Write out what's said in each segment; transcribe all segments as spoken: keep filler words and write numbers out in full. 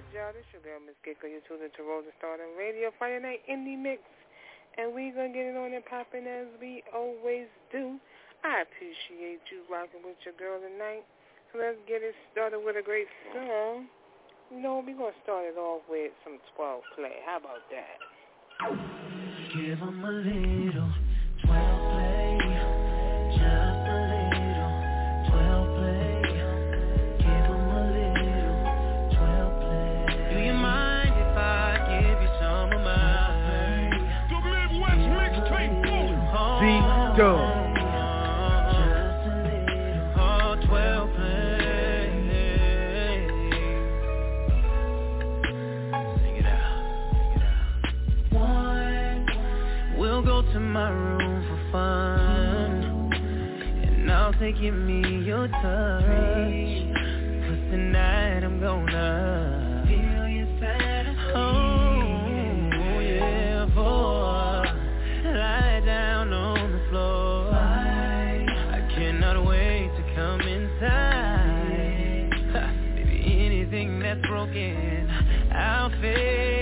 good, y'all? This your girl, Miss Gecko. You're tuned into Rosa Stardom Radio Friday Night Indie Mix. And we going to get it on and popping as we always do. I appreciate you rocking with your girl tonight. So let's get it started with a great song. You know, we're going to start it off with some twelve play. How about that? Give them a little twelve play. Just a little twelve play. Give them a little twelve play. Do you mind if I give you some of mine? The Midwest Mixtape Boom. Z-Dub. To my room for fun, and I'll say give me your touch, 'cause tonight I'm gonna feel you fantasy. Oh yeah, boy, lie down on the floor. I cannot wait to come inside. Ha, baby, anything that's broken, I'll fix.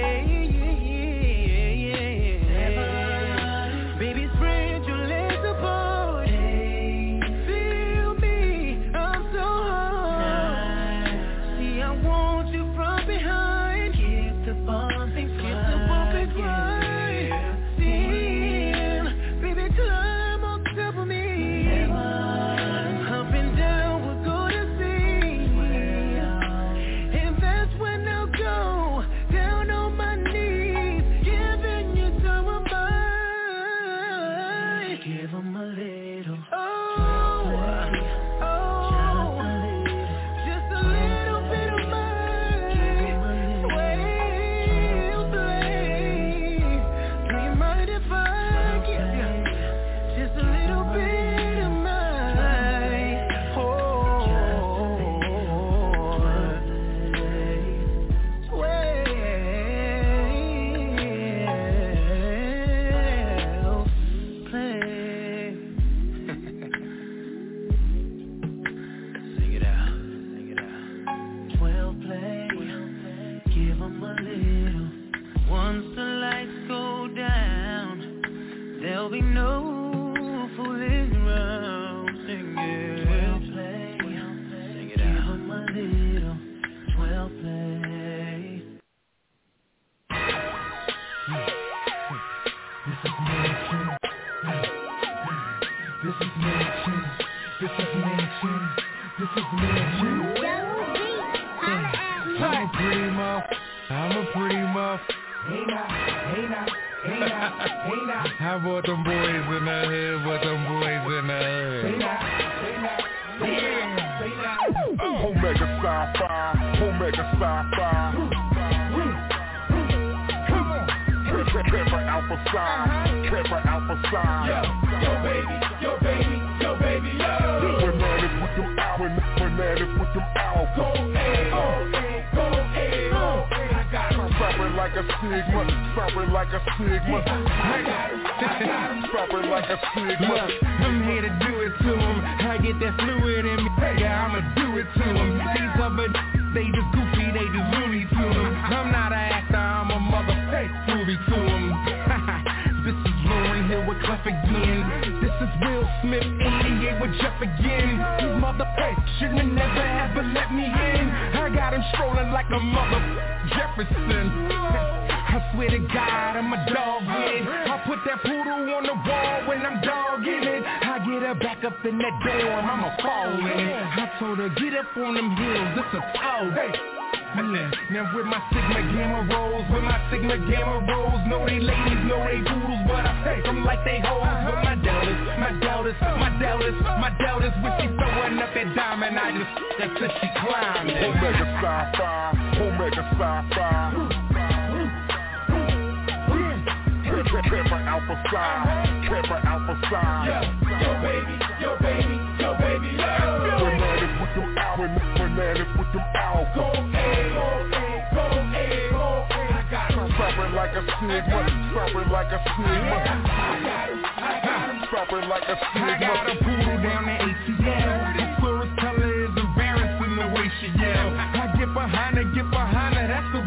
Get behind her, get behind her, that's the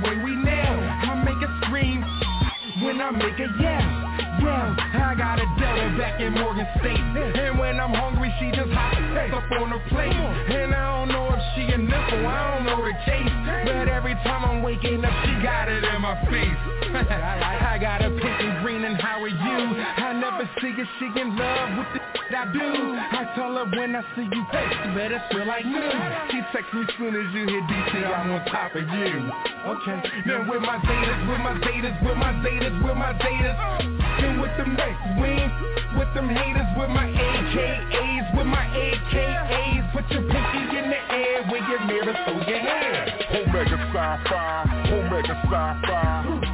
nigga, yeah, yeah. I got a Delta back in Morgan State, and when I'm hungry, she just hops up on her plate. And I don't know if she a nipple, I don't know her taste, but every time I'm waking up, she got it in my face. I got a pink and green, and how are you? I never see her, she in love with the I do. I tell her when I see you, hey, you better feel like new. She texts me soon as you hit D C, I'm on top of you. Okay, now with my Zetas, with my Zetas, with my Zetas, with my Zetas, and with them next wings, with them haters, with my A K As, with my A K As. Put your pinky in the air with your mirror through your hair. Omega Sci-Fi, Omega Sci-Fi.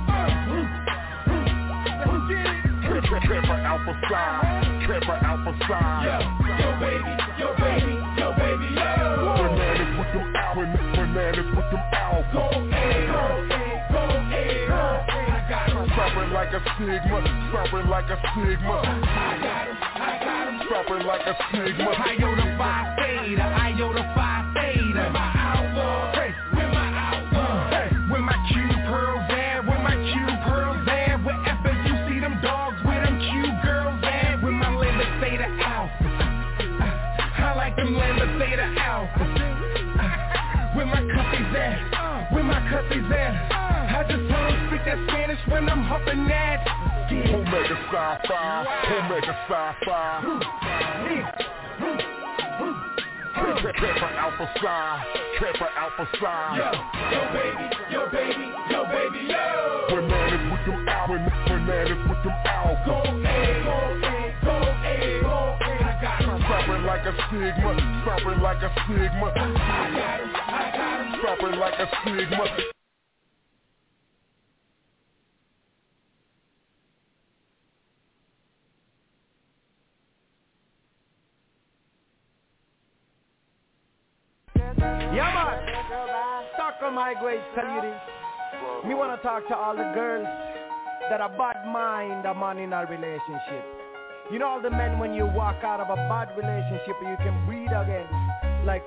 Kepper Alpha Psi, Kepper Alpha Psi. Yo, yo baby, yo baby, yo baby, yo. Bananas with them alpha, bananas with them alpha. Go A, go A, go A, go A. I got him. Stopping like a Sigma, stopping like a Sigma. I got him, I got him. Stopping like a Sigma. Iota Phi Theta, Iota Phi Theta. With my outlaw, hey, with my outlaw, hey, with my Q pearls there, with my Q pearls there. Wherever you see them dogs. Theta Alpha. Where my cuppies at? Where my cuppies at? I just tell them speak that Spanish when I'm humping that. Yeah. Omega Sci-Fi, Omega Sci-Fi. Kepper Alpha Psi, Kepper Alpha Psi. Yo, yo baby, yo baby, yo baby, yo. Bananas with them alpha, bananas with them alpha. Go A, go A, go A, go A. I got him. Stopping like a Sigma, stopping like a Sigma. I got him, I got him. Stopping like a Sigma. Yeah man, Taco Migrate tell you this. Me wanna talk to all the girls that are bad mind a man in a relationship. You know all the men when you walk out of a bad relationship you can breathe again. Like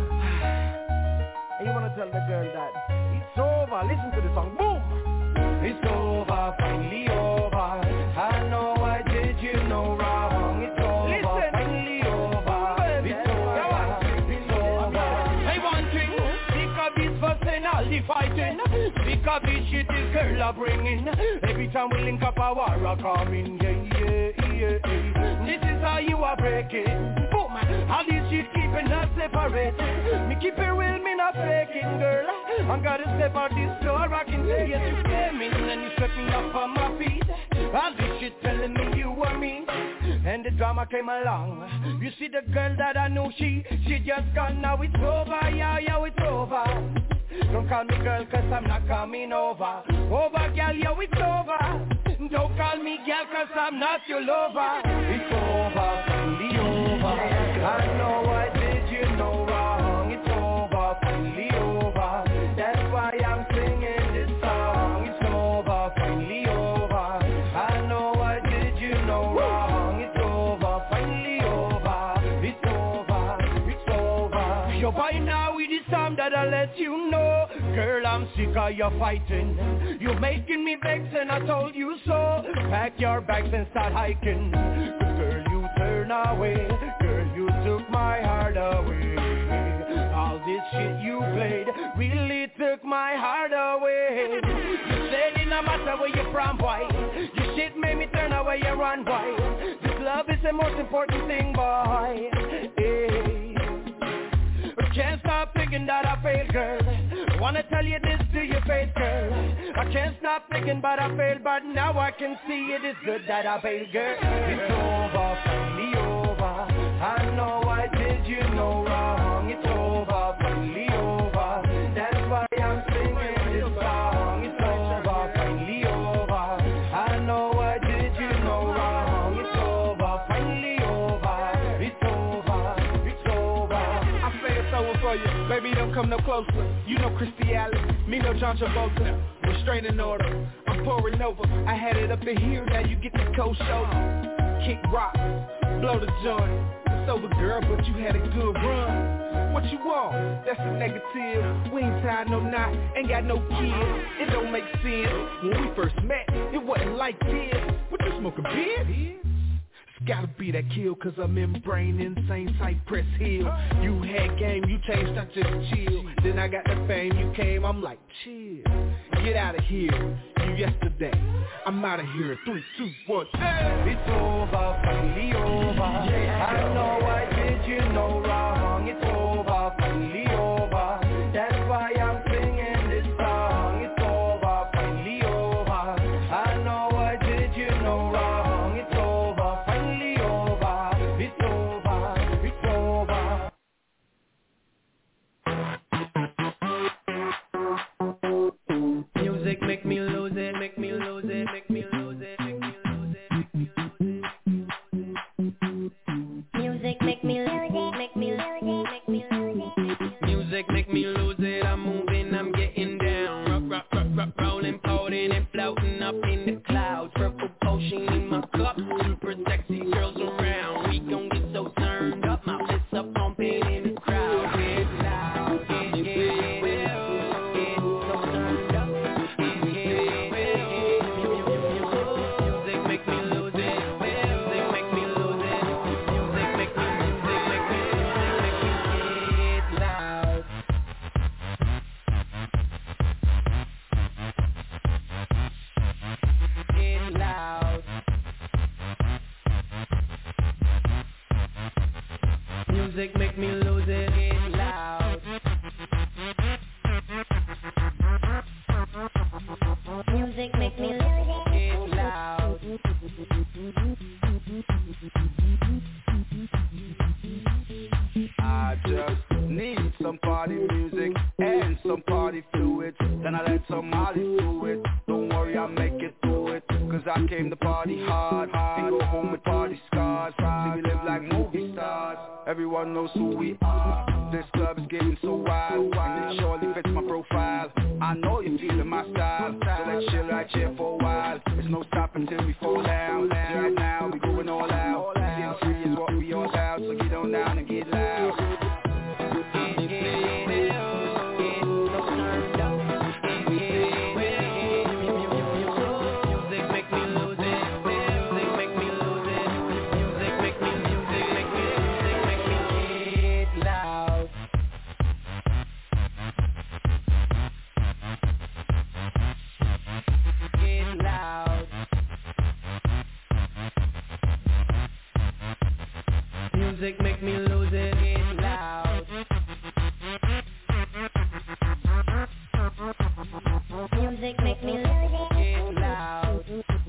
and you wanna tell the girl that it's over, listen to the song, boom! It's over, finally over. I know I did you no wrong. It's over, listen. Finally over. It's over, it's over. I want to speak of this fussing, all the fighting. Speak of this shit this girl are bringing. Every time we link up our war are coming. Yeah, yeah, yeah, yeah. This is how you are breaking. Boom! All this shit keeping us separate. Me keep it real, me not faking, girl. I gotta step out this door, I can see it. You came in and you swept me up on my feet. All this shit telling me you were me. And the drama came along. You see the girl that I knew, she, she just gone. Now it's over, yeah, yeah, it's over. Don't call me girl, cause I'm not coming over. Over, girl, yeah, it's over. Don't call me girl, cause I'm not your lover. It's over, finally over. I know I did you no wrong. It's over, finally over. That's why I'm singing this song. It's over, finally over. I know I did you no wrong. It's over, finally over. It's over, it's over. So by now it is time that I let you know, girl, I'm sick of your fighting. You're making me vex and I told you so. Pack your bags and start hiking. But girl, you turn away. Girl, you took my heart away. All this shit you played really took my heart away. You said it no matter where you're from, boy. Your shit made me turn away and run, boy. This love is the most important thing, boy. Hey. I can't stop thinking that I failed, girl. I wanna tell you this to your face, girl. I can't stop thinking but I failed, but now I can see it is good that I failed, girl. It's over, finally over. I know I did you no wrong. It's over, finally over. That's why I'm singing this song. It's over, finally over. I know I did you no wrong. It's over, finally over. It's over, it's over. I say it's over for you, baby, don't come no closer. You know Christy Alley, me no John Travolta. We're straight in order, I'm pouring over. I had it up in here, now you get the cold shoulder. Kick rock, blow the joint. It's over, girl, but you had a good run. What you want? That's a negative. We ain't tied no knot, ain't got no kids. It don't make sense. When we first met, it wasn't like this. What, you smoking beer? It's gotta be that kill, cause I'm in brain insane Cypress Hill. You had game, you changed, I just chill. Then I got the fame, you came, I'm like, chill. Get out of here, you yesterday. I'm out of here, three, two, one, hey. It's over, finally over. I know I did you no wrong. It's over, finally over. That's why I'm singing this song. It's over, finally over. I know I did you no wrong. It's over, finally over. It's over, it's over. Music make me lose it, make me lose it, make me lose it, make me lose it, make me lose it. Music make me lose it, make me lose it, make me lose it. Music make me lose it. I'm moving, I'm getting down. Rock, rock, rock, rock, rolling, floating and floating up in the clouds. Purple potion in my cup, super sexy girls around. We gon' get so turned up, my lips up pumping in the crowd. Get loud, get, get, get, get so turned up. Get, get, get, music make me lose it. Music make me lose it. Music make me, music make me, music make me get loud. Get loud. Music make me lose it. Get loud. Music make me lose it. Get loud. I just need some party music and some party fluids. Then I let somebody do it. Don't worry, I'll make it through it. Cause I came to party hard, hard and go home with party scars. See, we live like movie stars. Everyone knows who we are. This club is getting so wild, and it surely fits my profile. I know you're feeling my style, so let's chill right here for a while. There's no stopping till we fall down. Right now, we going all out. Getting free is what we all about, so get on down and get loud. Music make me lose it. Music make me lose it. Music make me, music make me, music make me get loud. Get loud. Music make me lose it. Get loud. Music make me lose it. Get loud.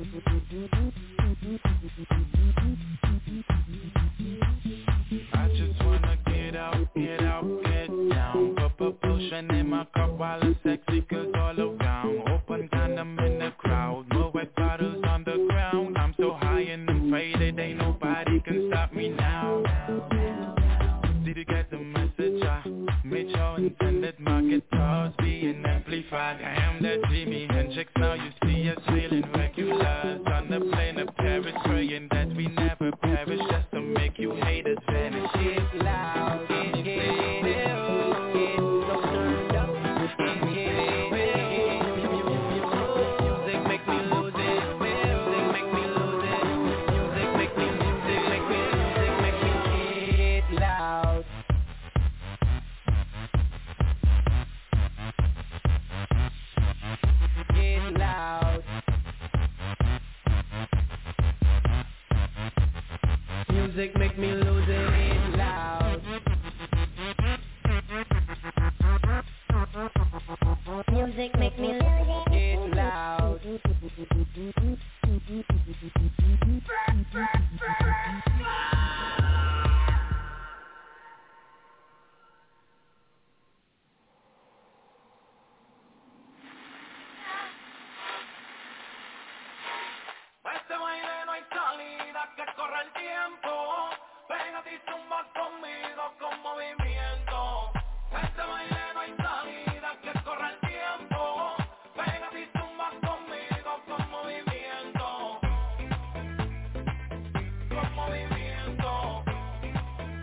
I just wanna get out, get out, get down. Pop a potion in my cup while it's sexy girls all around. Open condom in the crowd, more wet bottles on the ground. I'm so high and I'm faded, ain't nobody can stop me now. Did you get the message? I made your intended my guitars being amplified. I am that Jimi Hendrix, now you see us feeling regulars. On the plane of Paris, praying that we never perish, just to make you haters vanish. Get loud. Get, get, get, get so turned up. Get, get, get, Music make me lose it. Music make me lose it. Music make me, music make me, music make me get loud. Get loud. Music make me lose it. Get loud. Music make me lose it. Get loud. Este baile no hay salida, que corre el tiempo. Pégate y zumba conmigo con movimiento. Este baile no hay salida, que corre el tiempo. Pégate y zumba conmigo con movimiento. Con movimiento.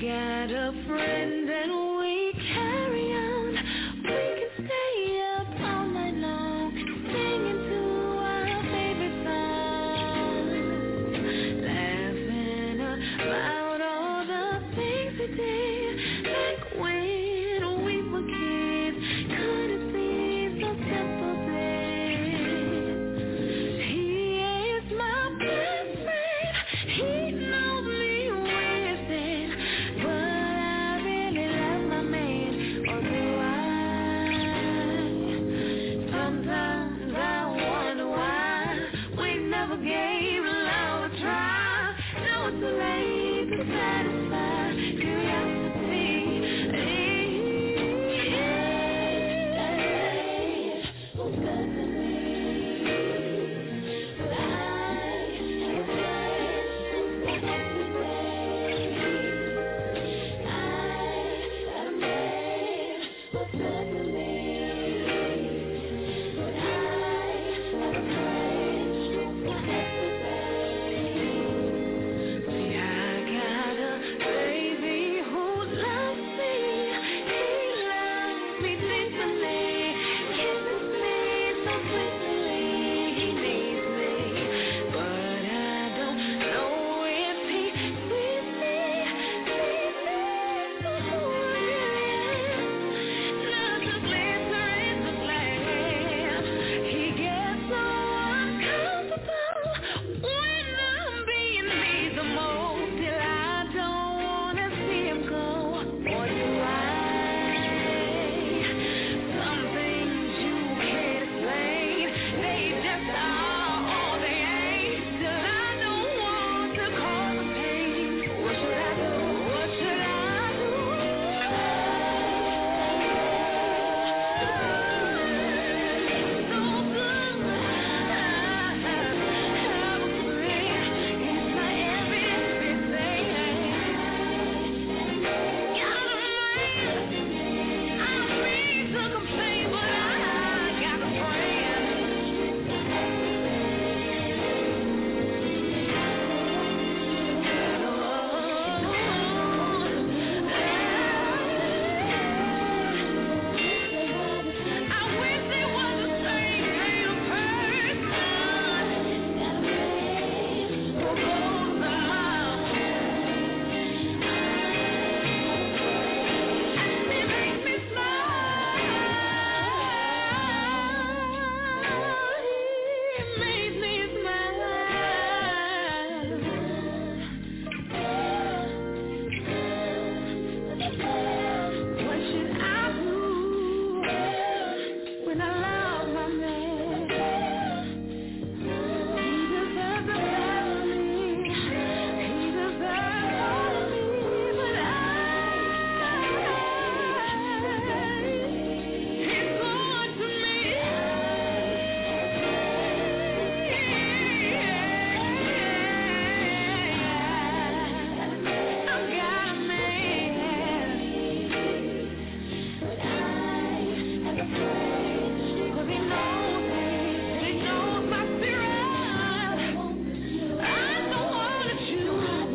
got a friend and we carry on. We can stay up all night long, singing to our favorite songs, laughing about all the things we did back when we were kids. Could it be so simple then? He is my best friend. He knows me wasted, but I really love my man. Or do I? Sometimes I wonder why we never gave love a try. No, it's too late to satisfy curiosity. Was good to me, but I have a friend who's got to say. I got a man who's good to me, but I have a friend who's got to say. See, I got a baby who loves me. He loves me deeply, kisses me so sweetly. He needs me, but I don't know if he sees me, sees me for who I am. Not the glitter in the glass. He gets so uncomfortable when I'm being me the most, till I don't wanna see him go. Or do I? Some things you can't explain, they just are, or they ain't. Till I don't want to cause a pain. What should I do? What should I do? So good. I have a friend. He's my everything. Got a man. I don't mean to complain, but I got a friend. I wish they was the same kind of person who goes the mile. And they make me smile. He made me smile. What should I do when I love my man? He deserves the best of me. He deserves all of me, but I, he's good to me. I've got a man, but I have a friend, 'cause he knows me, and he knows my spirit. I don't wanna choose.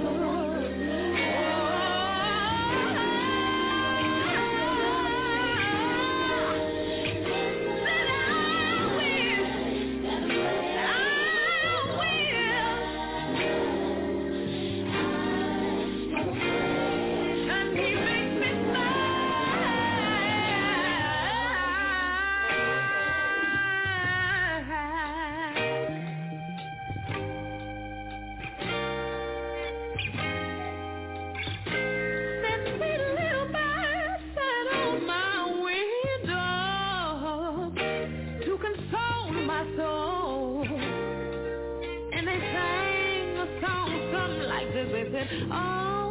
But I will, I will, and he makes me That sweet little bird sat on my window to console my soul, and they sang a song something like this. They said, oh,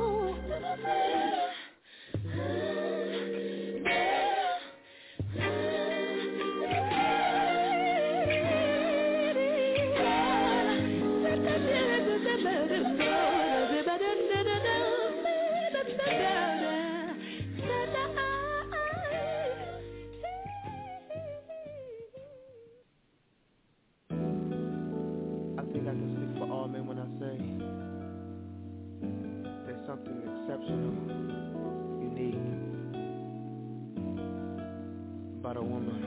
I think I can speak for all men when I say there's something exceptional woman.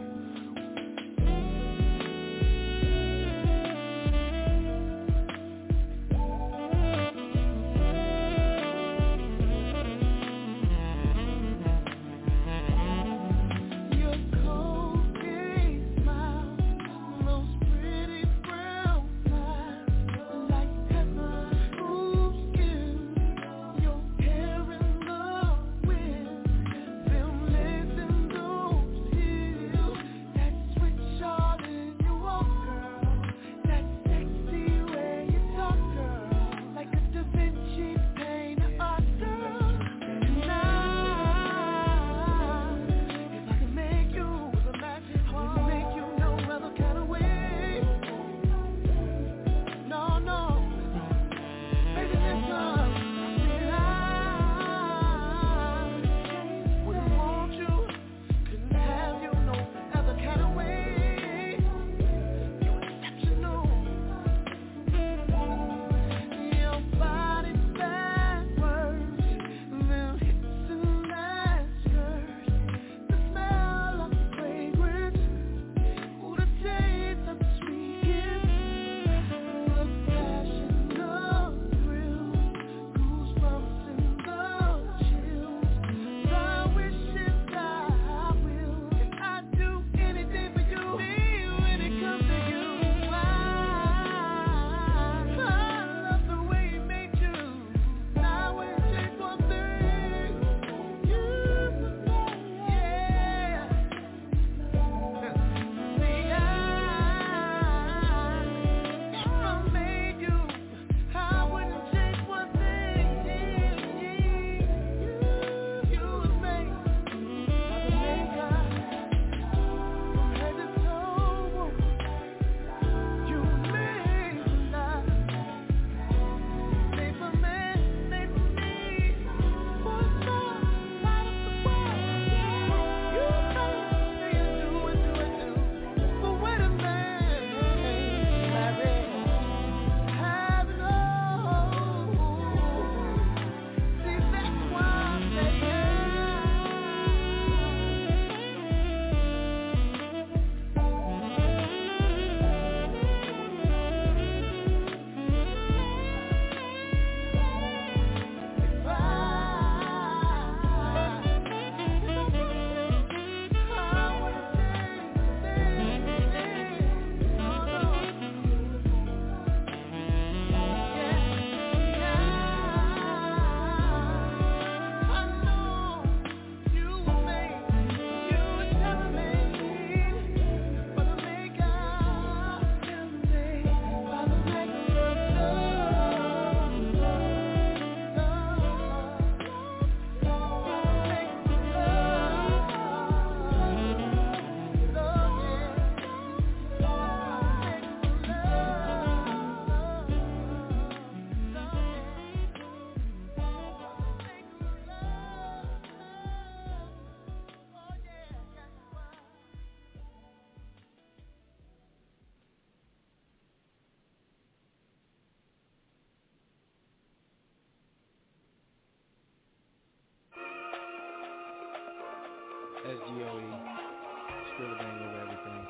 S G O E, still a bang over everything.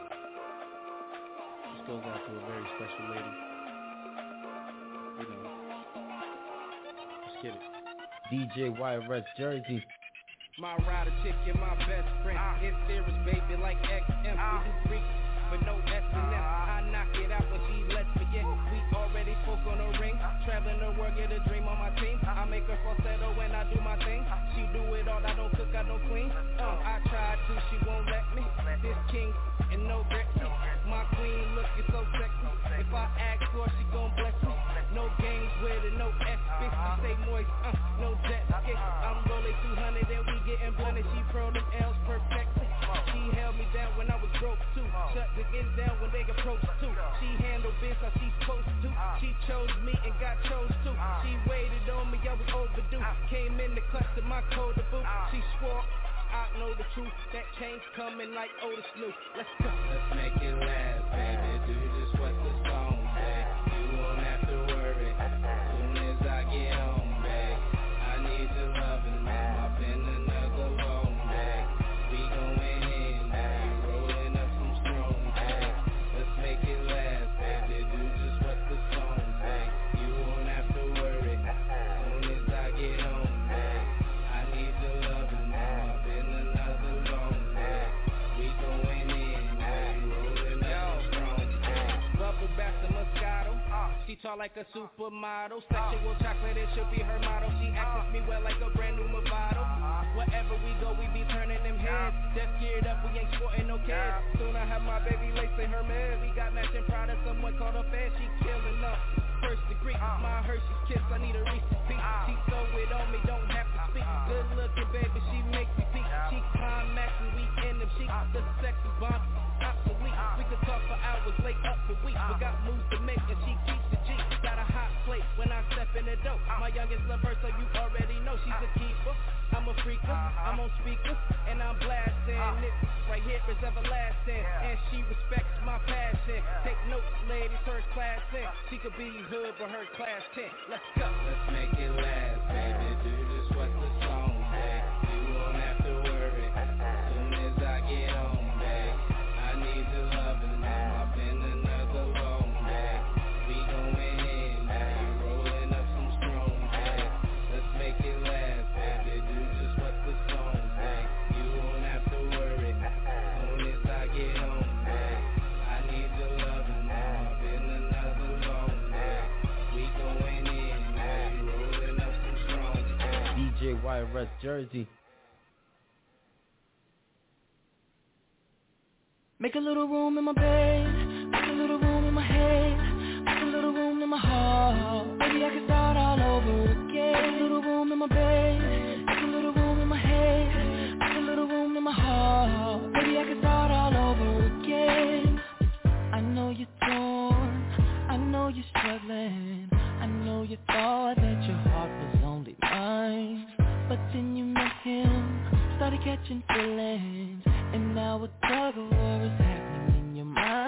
This goes out to a very special lady. You know, let's get it. D J Wireless Jersey. My rider chick and my best friend. Uh, it's serious, baby, like X M. Uh, we do freaks, but no S and M. I knock it out when she lets me in. We already spoke on the ring. Traveling the world, get a dream on my team. I make her falsetto when I do my thing. She do it all, I don't cook, I don't clean. Uh, I tried to, she won't let me. This king and no Betsy. My queen looking so sexy. If I ask for her, she gon' bless me. No games with it, no S, bitch. She stay moist, uh, no jet ski. I'm rolling two hundred and we getting blended. She pro them L's perfectly. She held me down when I was broke too. Shut the ends down when they approach too. She handled business how she's supposed to. She chose me and got chose too. She waited on me, I was overdue. Came in the clutch to my code to boot. She swore I know the truth. That change coming like Otis New. Let's go. Let's make it last, baby. Do just what the song say. You won't have to worry. Soon as I get home, babe, I need your loving, mom. I've been another long day. We going in, you tall like a supermodel. Sexual chocolate, it should be her motto. She access me well like a brand new Movado. Wherever we go, we be turning them heads. Just geared up, we ain't sporting no kids. Soon I have my baby lace in her meds. We got matching products, someone called her fed. She killing up. First degree, my Hershey's kiss, I need a Reese's piece. She throw it on me, don't have to speak. Good looking baby, she makes me peak. She climax and we in them cheeks. The sex is bomb, obsolete. We could talk for hours, late up for weeks. We got moves to make and she keeps the G. Got a hot plate when I step in the dough. My youngest lover, so you already know she's a keeper. I'm a freaker, I'm on speakers, and I'm blasting. This right here is everlasting, and she respects my passion. Take notes, ladies, her class in. She could be hood, but her class ten. Let's go. Let's make it last, baby. Do just what the song says. You won't have to worry. As soon as I get home, babe, I need your loving. I've been another long day. We going in, baby, rolling up some strong bags. Let's make it last, baby. Do just what the song says. You won't have to worry. As soon as I get home, babe, I need your loving. I've been another long day. We going in, baby, rolling up some strong bags. D J Wyatt Russ, Jersey. Make a little room in my bed, make a little room in my head, make a little room in my heart. Maybe I can start all over again. Make a little room in my bed, make a little room in my head, make a little room in my heart. Maybe I can start all over again. I know you're torn, I know you're struggling, I know you thought that your heart was only mine, but then you met him, started catching feelings, and now a tug of war is happening in your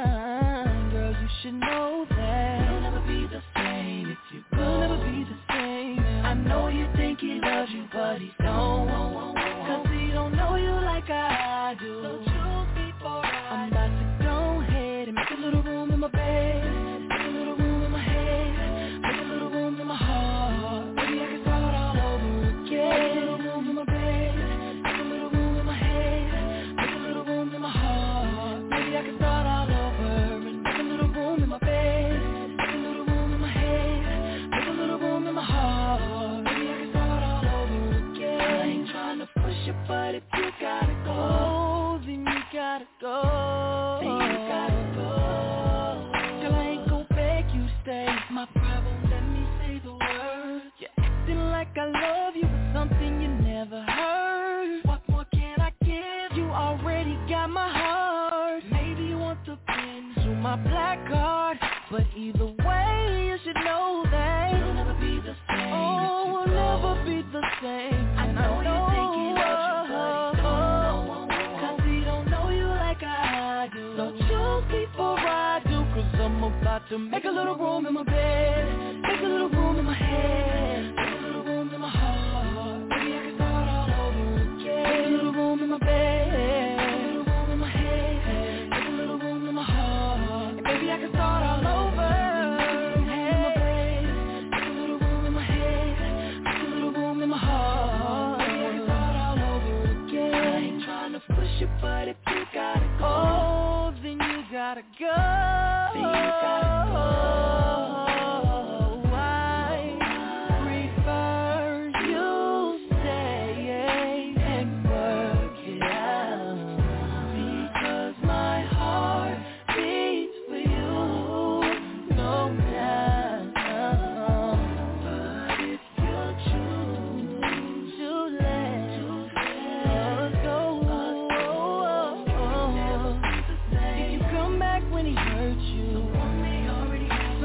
mind. Girl, you should know that you'll never be the same if you go. You'll never be the same. I know you think he loves you, but he don't. Cause he don't know you like I do. So choose before I I'm about to go ahead and make a little room in my bed, make a little room in my head, make a little room in my heart. Maybe I can start all over again. Make a little room in my bed, make a little room in my head, make a little room in my heart. Maybe I can start all over and make a little room in my bed, make a little room in my head, make a little room in my heart. Maybe I can start all over again. I ain't trying to push you, but if you gotta go, then you gotta go. Then you gotta go. Girl, I ain't gon' beg you to stay. My problem, let me say the word. You're acting like I love you, but something you never heard. What more can I give? You already got my heart. Maybe you want the pin to my black card, but either way, you should know that you'll never be the same. Oh, we'll never be the same. I know you think he loves you, but he don't. Cause he don't know you like I do. So choose before I do, cause I'm about to make a little room in my bed, make a little room in my head, make a little room in my heart. Maybe I can start all over again. Make a little room in my bed, make a little room in my head, make a little room in my heart. And maybe I can start all over. Make a little room in my head, make a little room in my heart. Maybe I can start all over again. I ain't trying to push you, but if you gotta go, oh, then you gotta go. Then you gotta go. I prefer you stay and work it out, because my heart beats for you, no doubt. But if you choose to let us go, if you come back when he hurt you,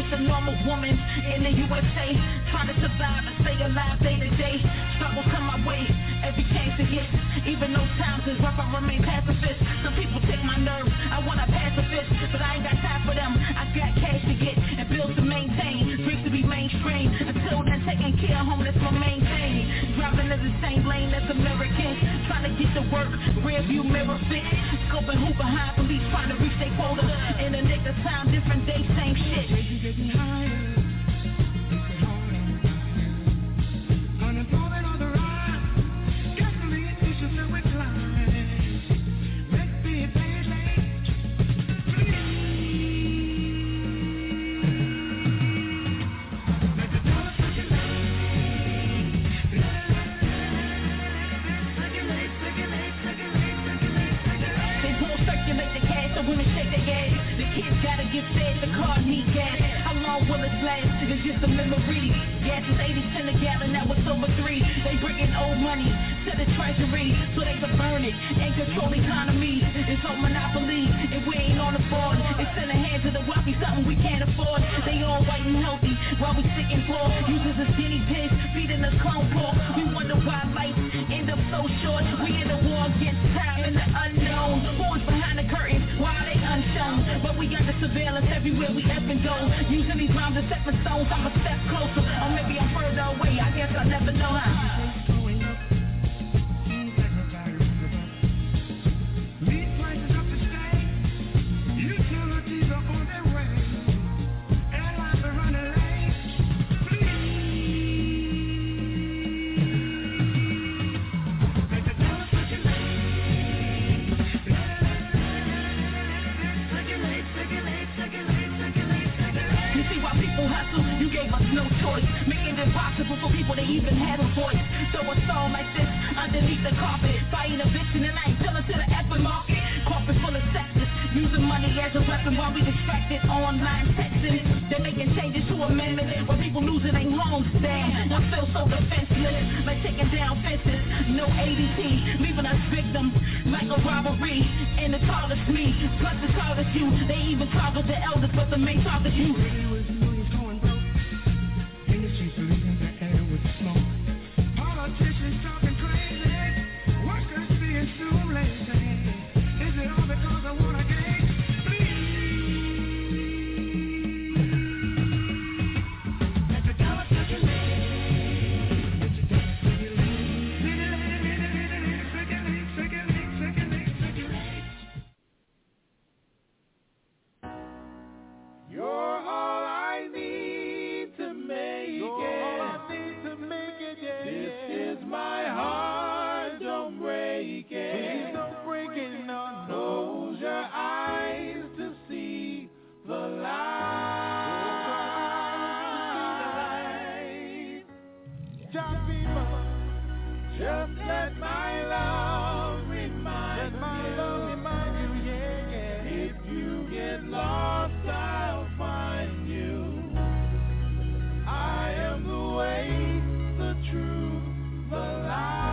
just a normal woman in the U S A, trying to survive and stay alive day to day. Struggles come my way, every chance to get. Even though times is rough, I remain pacifist. Some people take my nerves, I want a pacifist, but I ain't got time for them. I got cash to get and bills to maintain, dreams to be mainstream. Until then, taking care of home, that's my main thing. Driving in the same lane as Americans, trying to get to work, rear view mirror fit. Scoping who behind police, trying to reach their quota. In a nigga time, different day, same shit. Getting higher. It's just a memory. Gas is eighty cents a gallon, now it's over three. They bringing old money to the treasury, so they can burn it and control the economy. It's all monopoly, and we ain't on the board. It's in the hands of the wealthy, something we can't afford. They all white and healthy, while we sick and poor. Users as guinea pigs, feeding us clone pork. We wonder why life end up so short. We in a war against time and the unknown. Who's behind the curtains? Why are they unshown? But we under surveillance everywhere we up and go. Using these rhymes as stepping stones, I'm a step closer. Or maybe I'm further away, I guess I'll never know how. No choice, making it impossible for people to even have a voice. So a song like this underneath the carpet, fighting a bitch in the night, selling to the effing market. Corporate full of sexes, using money as a weapon while we distracted online texting. They're making changes to amendments where people losing their homes. Damn, I feel so defenseless, like taking down fences. No A D T, leaving us victims like a robbery. And the target's me, plus the target's you. They even target the elders, but the main target's you. Politicians talking crazy, workers being too lazy. Is it all because I wanna gain? Let the dollar circulate. Let the dollar circulate. Circulate, circulate, circulate, circulate. You're all I need to make it. All I need to make it, yeah. This is my heart, don't break it. Please don't break it, no. Close your eyes to see the light. Just people, just let my love remind let my you. Love remind you, yeah, yeah. If you get lost, I'll find you. I am the way, the truth, the light.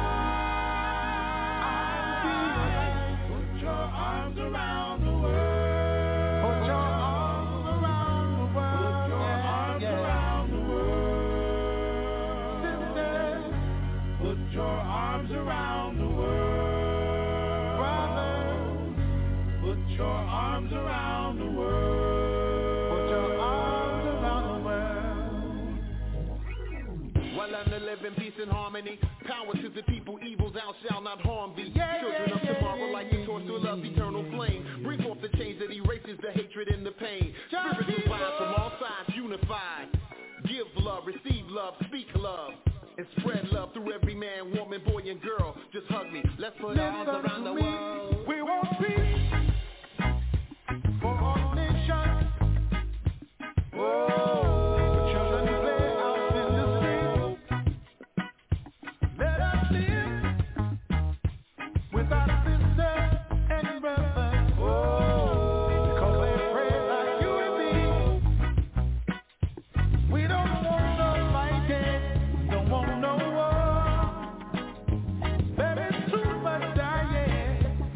Put your arms around the world. Put your arms around the world. Put your arms yeah, yeah. around the world. Sisters, put your arms around the world. Brothers, put your arms around the world. Put your arms around the world. While I'm to live in peace and harmony, power to the people, evil thou shalt not harm thee. Yeah, Children yeah, of yeah, tomorrow, yeah, like yeah, the torch to yeah, love's yeah, eternal yeah, flame. yeah. Break off the chains that erases the hatred and the pain. Spiritual vibes from all sides unified. Give love, receive love, speak love, and spread love through every man, woman, boy, and girl. Just hug me, let's put our arms around the me. world. We want peace for all nations. Oh, children play out in the street. Let us live with our sisters and brothers. Oh, because they pray like you and me. We don't want no fighting, don't want no war. There is too much dying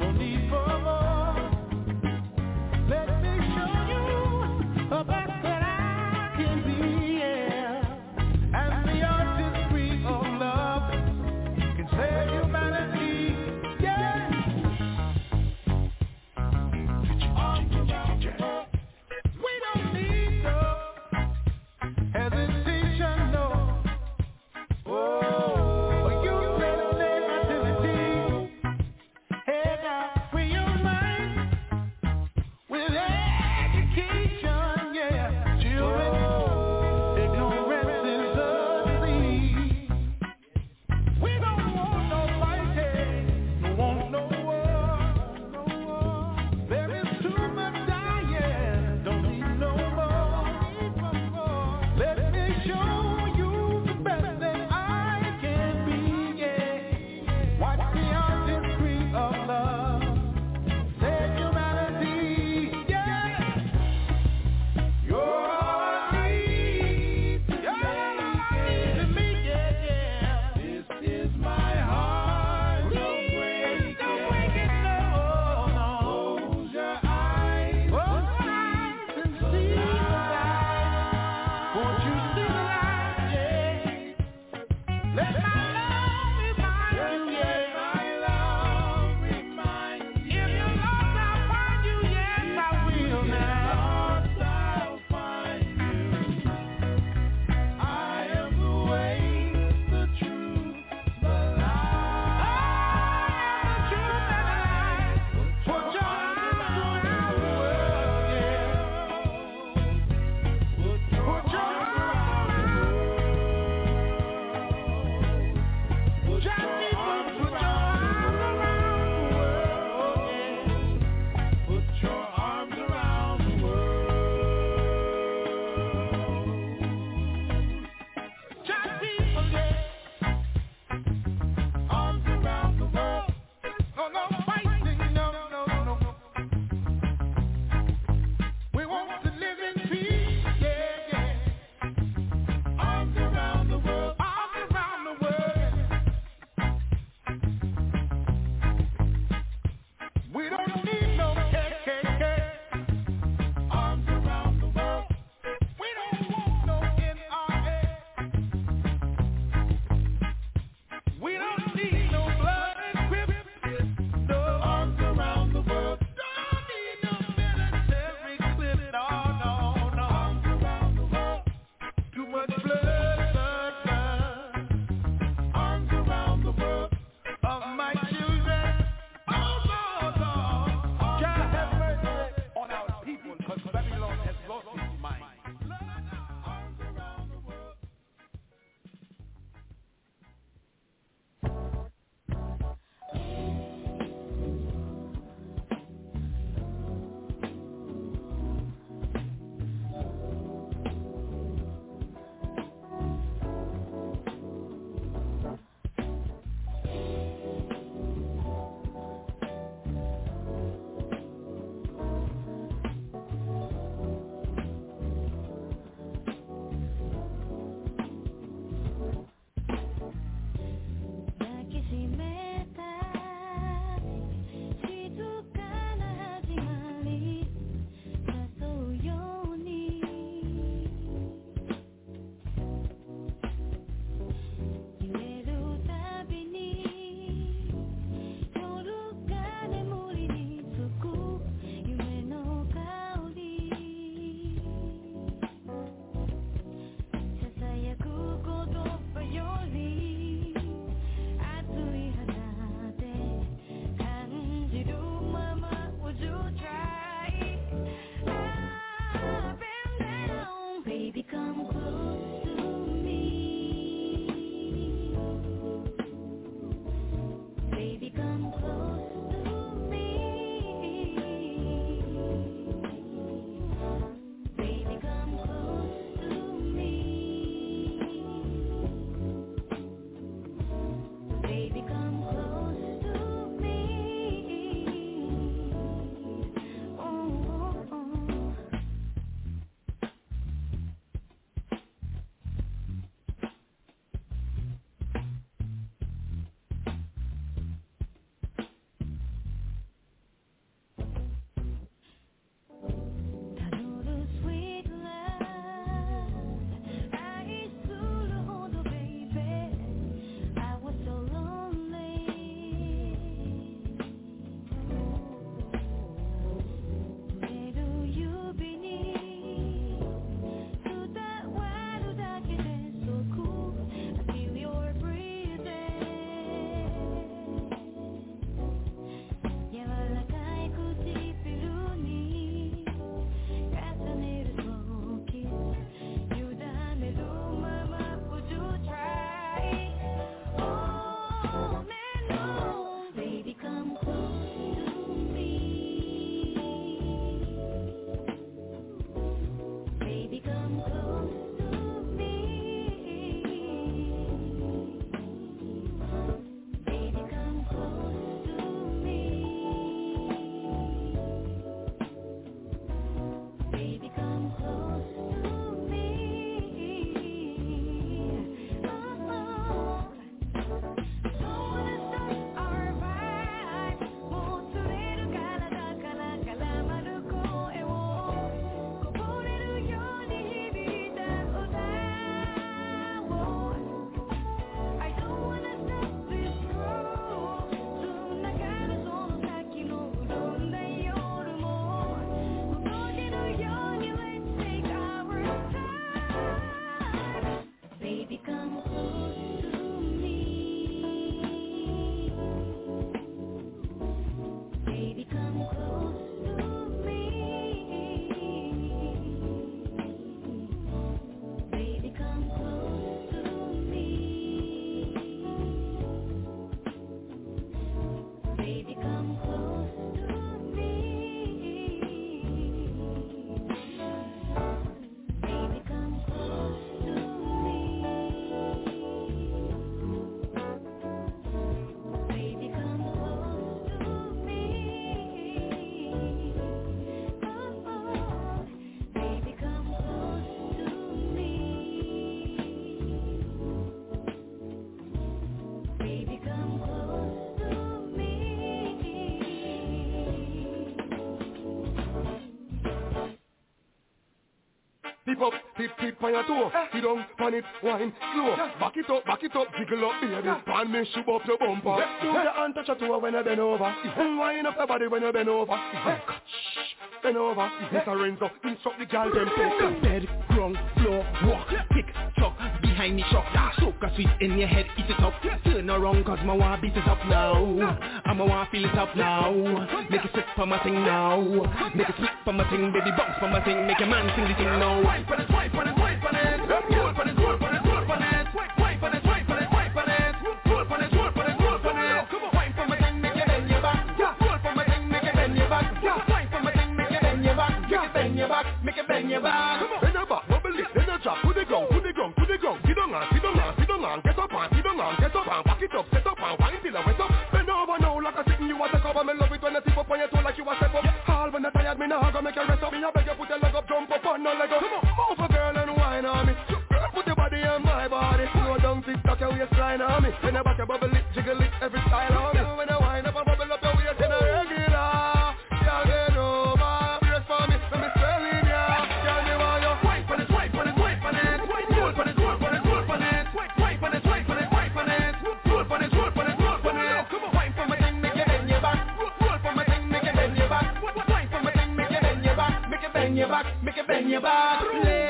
Tip up, tip tip on your toe. Sit down, pan it, wine, slow. Back it up, back it up, jiggle up, baby. Pan me, shoot up your bumper. Do the hand touch your toe when you bend over. And wind up your body when you bend over. Bend over, Mister Renzo, instruct the girl them take. Bed, ground, floor, walk, tick, tock, behind me shock. Soak a sweet in your head, eat it up. Turn around cause my want beat it up now. I'ma want feel it up now. Make it sweat for my thing now. Make it sweet for my thing, baby, bounce for my thing. Make a man sing the thing now. Wipe on it, wipe on it, wipe on it. Roll on it, roll on it, roll on it. Wipe on it, wipe on it, wipe on it. Roll on it, roll on it, roll on it. Come on, wipe for my thing, make it bend your back. Roll for my thing, make it bend your back. Wipe for my thing, make it bend your back. Make it bend your back, make it bend your back. Bend your back, bubble it, then you drop to the ground, to the ground, to the ground. Sit down and sit down and sit down and get up and sit down and get up and back it up, set up and wine till I wet up. Bend over now like a sitting you want to cover. Me love it when you tip up on your toe like you a step up. All when you tired, me nah go make you rest up. Me a beg you put your leg up, jump up on no leg up. Come on, move a girl and wine on me. Put your body on my body. Go down, tick tock your waistline on me. Then you back your bubble it, jiggle it, every style on me. When you wind up and bubble up your waist in a regular. Y'all get over, rest for me, let me swell in ya. Tell me why you wipe on it, wipe on it, wipe on it. Roll on it, roll on it, roll on it. Wipe on it, wipe on it, wipe on it. Roll on it, roll on it, roll on it. Come on, wipe for my thing, make it bend your back. Roll for my thing, make it bend your back. Wipe for my thing, make it bend your back. Make it bend your back, make it bend your back.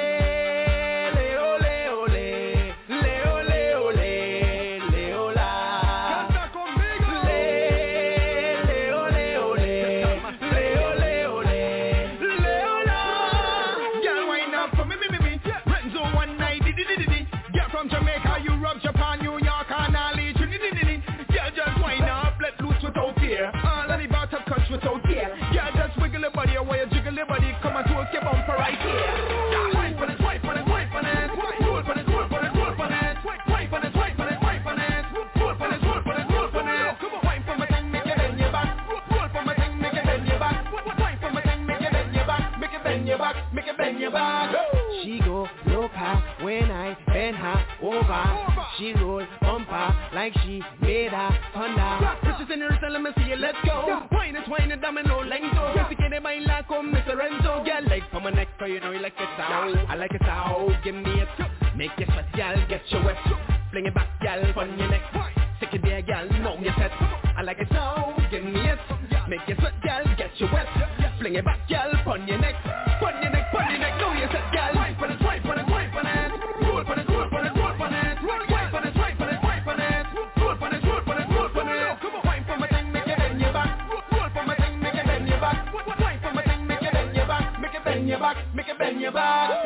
Without fear, yeah, just wiggle your body away, jiggle your body, come and talk your bumper right here. Yeah, wipe on it, wipe on it, wipe on it, roll on it, roll on it, roll on it, wipe on it, wipe on it, wipe on it, roll on it, roll on it, roll on it. Come on, wipe for my thing, make it bend your back, roll for my thing, make it bend your back, wipe for my thing, make it bend your back, make it bend your back, make it bend your back. She go loca when I bend her over. She roll bumper like she made a Honda. Bitches in her, let me see you, let's go. Wine it, wine it, domino lento. If you get it, my like on Mister Renzo. Get leg from my neck, so you know you like it out. I like it out, give me it. Make it sweat, gal, get your wet. Fling it back, gal, on your neck. Stick it there, gal, know you're set. I like it out, give me it. Make it sweat, gal, get your wet. Fling it back, gal, on your neck. On your neck, on your neck, know you're set, gal. Wipe on it, wipe on it, wipe on it. Roll on it, roll on it, roll on it. Wipe on it, wipe on it, wipe on it. Roll on it, roll on it, roll on it. Come on, wipe for my thing, make it bend your back. Roll for my thing, make it bend your back. Wipe for my thing, make it bend your back. Make it bend your back, make it bend your back.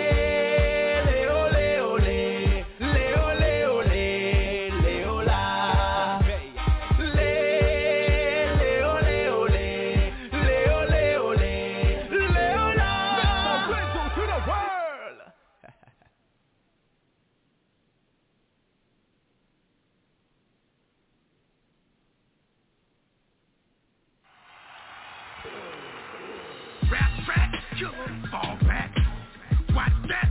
Le, le, ole, ole. Le, ole, ole. Le, ola. Le, le, ole, ole. Le, ole, ole. Le, ola. Mister Renzo to the world. Rap track, killer, fall back. Watch that.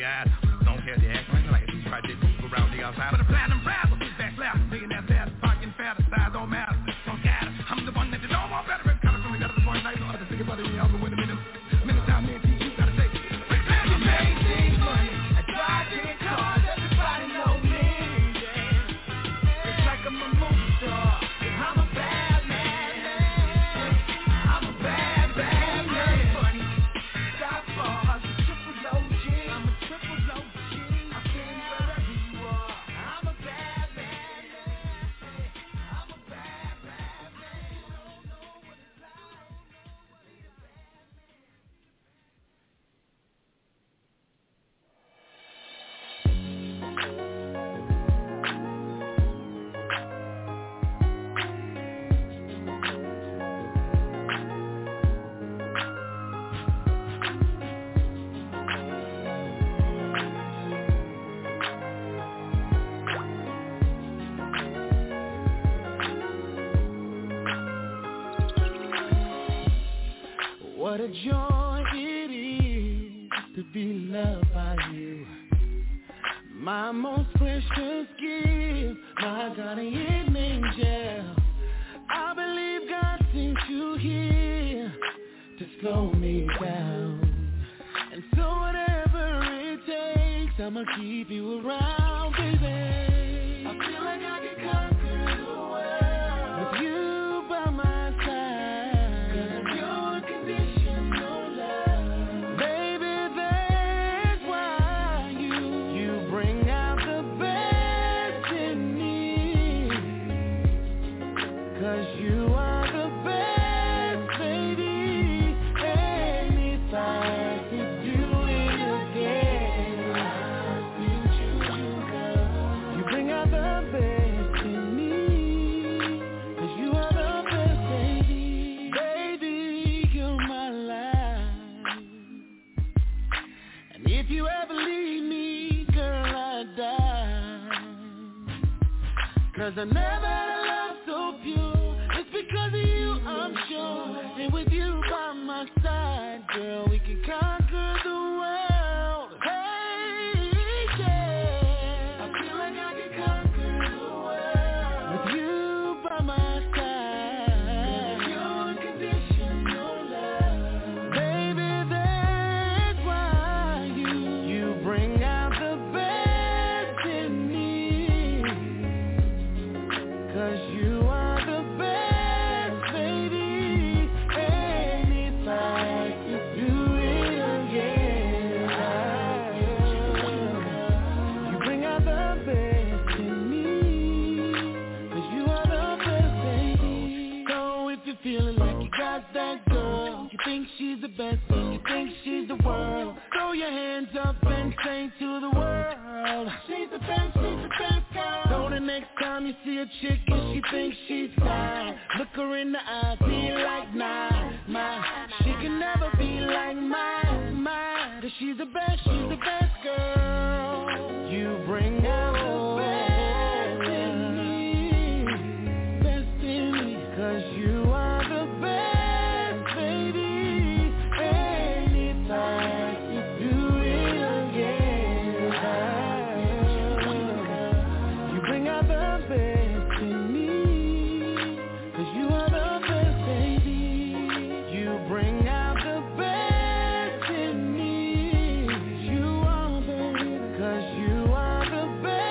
the eyes. Don't care the action like a project move around the outside of the platinum rapper. Back slap, millionaire status, pocket fatter, size don't matter. Don't scatter. I'm the one that you don't want better. Kind of really got to the point, nice. I just think about it when y'all go in a minute. Minute time, man, teach you gotta take it. Amazing money. I drive big cars, everybody know me. Yeah. It's like I'm a movie star. I'm a bad man. I'm a bad, bad man. Money. Stop bars, triple O G. I'm a triple O G. I've been wherever you are. I'm a bad man. I'm a bad, bad man. You don't know what it's like. What a joy it is to be loved by you. My most precious gift, my guardian angel. I believe God sent you here to slow me down. And so whatever it takes, I'ma keep you around, baby. I feel like I can conquer the world with you by my side. 'Cause of your unconditional love, baby, that's why you you bring out the best in me. 'Cause you are the best, baby. And if I could do it again, I still choose you, girl. You bring out the best in me. 'Cause you are the best, baby. Baby, you're my life. And if you ever leave me, girl, I die. 'Cause I never had a love so pure. It's because of you, I'm sure. And with you by my side, girl, we can conquer the world. Hey, yeah. I feel like I can conquer the world with you by my side. 'Cause of your unconditional love, baby, that's why you you bring out the best in me. 'Cause you are the best, baby. And if I could do it again, I will. You bring out the best in me. 'Cause you are the best, baby. So if you're feeling like you got that girl, you think she's the best and you think she's the world, throw your hands up and say to the world, she's the best, she's the best girl. So the next time you see a chick and she thinks she's fine, look her in the eye, be like, nah, my, she can never be like mine, mine. 'Cause she's the best, she's the best girl. You bring out the best in me, best in me. 'Cause you are the best, baby. And if I could do it again, I will. You bring out the best in me. 'Cause you are the best, baby. You bring out the best in me. You are, baby. 'Cause you are the best.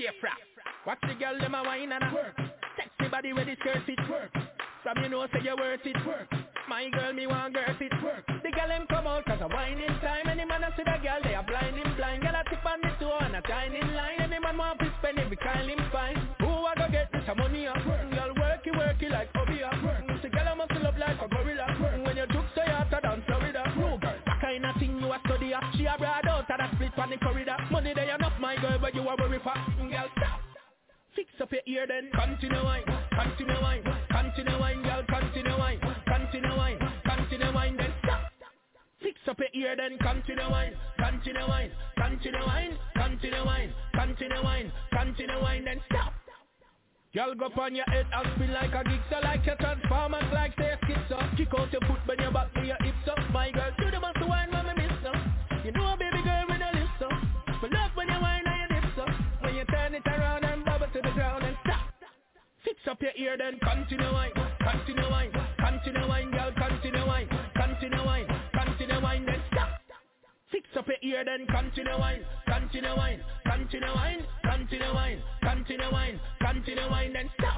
D J Frap. Watch the girl them a wine and a work. Sexy body with the skirt fit work. From you know say you worth it work. My girl me want girl fit work. The girl them come out cause a whining time. Any man a see the girl they a blind him blind. Girl a tip on the toe and a shining line. Any man want to spend every kind him fine. Who a go get this a money up? Girl worky worky like Obi up. The girl a muscle up like a gorilla. When you took so you hotter than Florida. No girl, that kind of thing you a study up. She a broad out of that split on the corridor. Money they enough my girl but you a worry for. Girl stop. Fix up your ear then continue wine, continue wine, continue wine, girl, continue wine, continue wine, continue wine then stop. Fix up your ear then continue wine, continue wine, continue wine, continue wine, continue wine, continue wine then stop. Girl go on your head and spin like a gixer, like your transformers, like say a schizo. Kick out your foot when your back to your hips up. My girl, do the muscle wine when me miss up. You know a baby girl with a lips up. But love when you wine and your dips up. When you turn it around and bubble to the ground and stop. Fix up your ear then continue wine, continue wine, continue wine, girl, continue wine, continue wine, continue wine then stop. Fix up your ear then continue wine, continue wine, continue wine, continue wine, continue wine, continue wine then stop.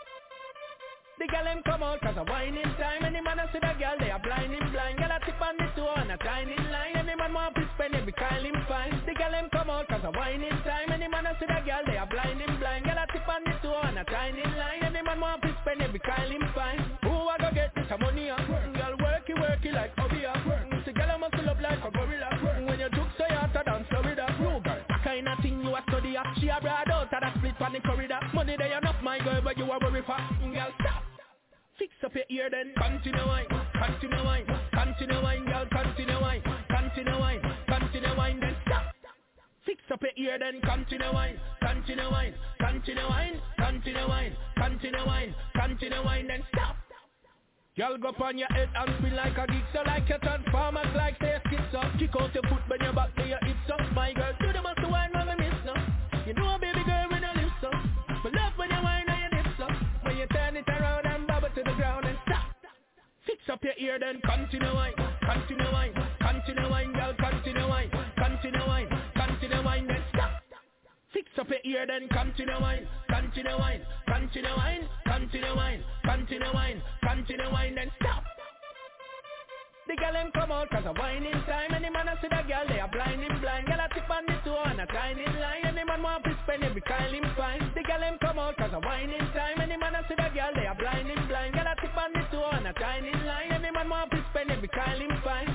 The girl them come out cause a whining time. Any man a see the girl they a blind him blind. Girl a tip on the toe and a shining line. Any man want to spend every kind him fine. The girl them come out cause a whining time. Any man a see the girl they a blind him blind. Girl a tip on the toe and a shining line. Any man want to spend every kind him fine. Who a go get this a money up? Girl worky worky like Obi up. The girl a muscle up like a gorilla. When you took so you hotter than Florida. No girl, that kind of thing you a study up. She a broad out of that split on the corridor. Money they enough my girl but you a worry for. Girl stop. Fix up your ear then continue wine, continue wine, continue wine, girl, continue wine, continue wine, continue wine then stop. Fix up your ear then continue wine, continue wine, continue wine, continue wine, continue wine, continue wine then stop. Girl go on your head and spin like a gixer, like your transformers, like say a schizo. Kick out your foot when your back to your hips up. My girl, do the muscle wine when me miss now. You know a baby girl with a lips up. But love when you wine and your dips up. When you turn it around and bubble to the ground and stop. Fix up your ear then continue wine, continue wine, continue wine, girl, continue wine, continue wine, continue wine then stop. Fix up your ear then continue wine, continue wine, continue wine, continue wine, continue wine, continue wine then stop. The girl them come out cause a whining time. Any man a see the girl they a blind him blind. Girl a tip on the toe and a shining line. Any man want to spend every kind him fine. The girl them come out cause a whining time. Any man a see the girl they a blind him blind. Girl a tip on the toe and a shining line. Any man want to spend every kind him fine.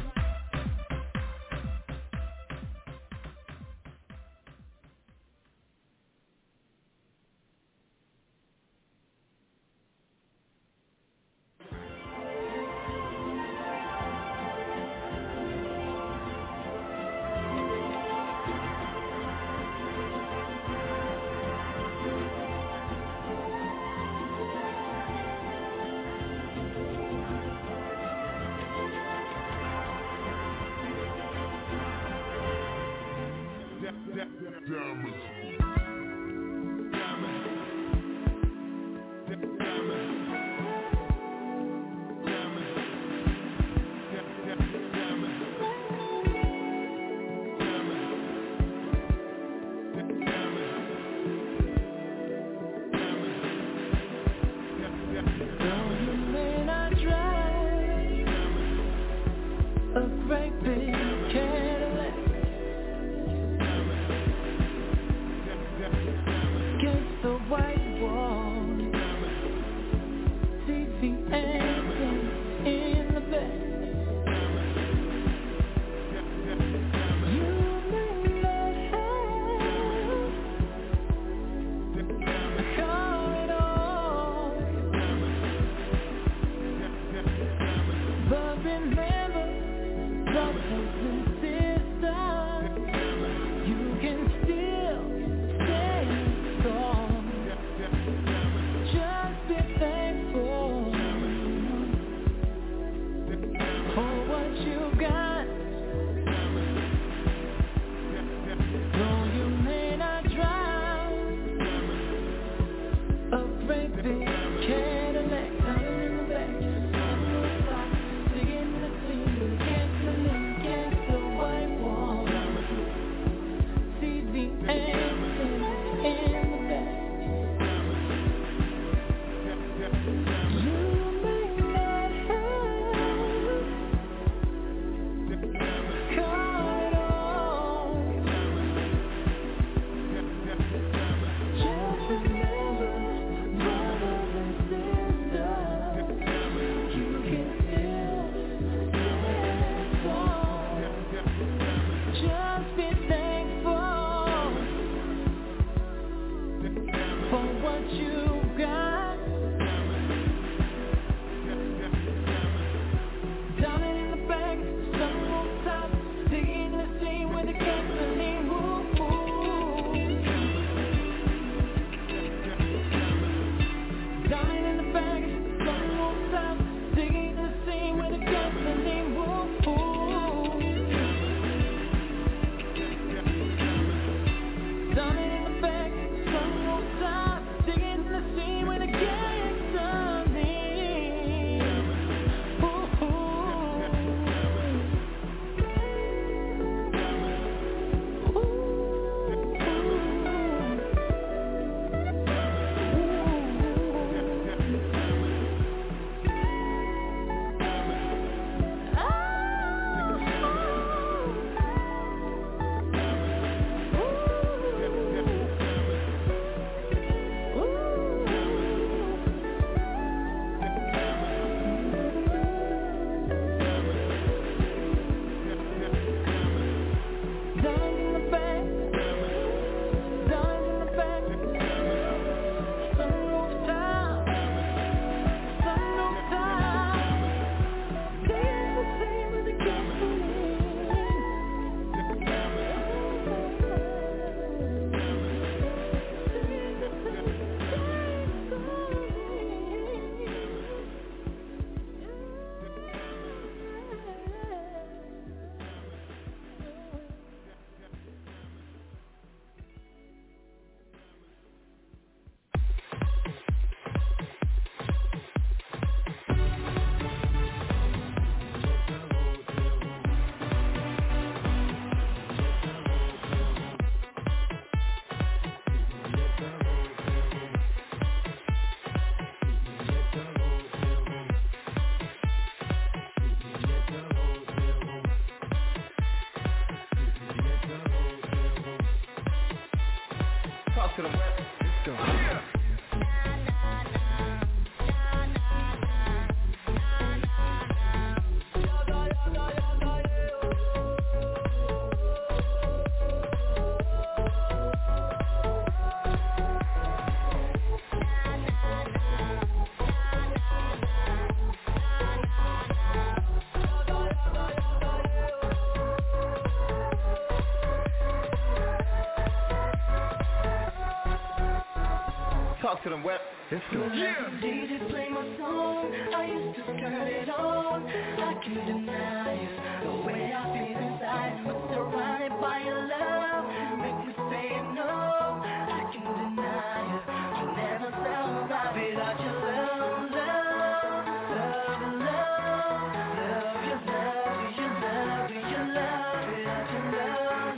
To them wet. Let's go. Yeah. D J play my song. I used to turn it on. I can't deny it. The way I feel inside. But surrounded by your love, make me say no. I can't deny it. I'll never survive without your love, love, love, love, love, your love, your love, your love, without your love,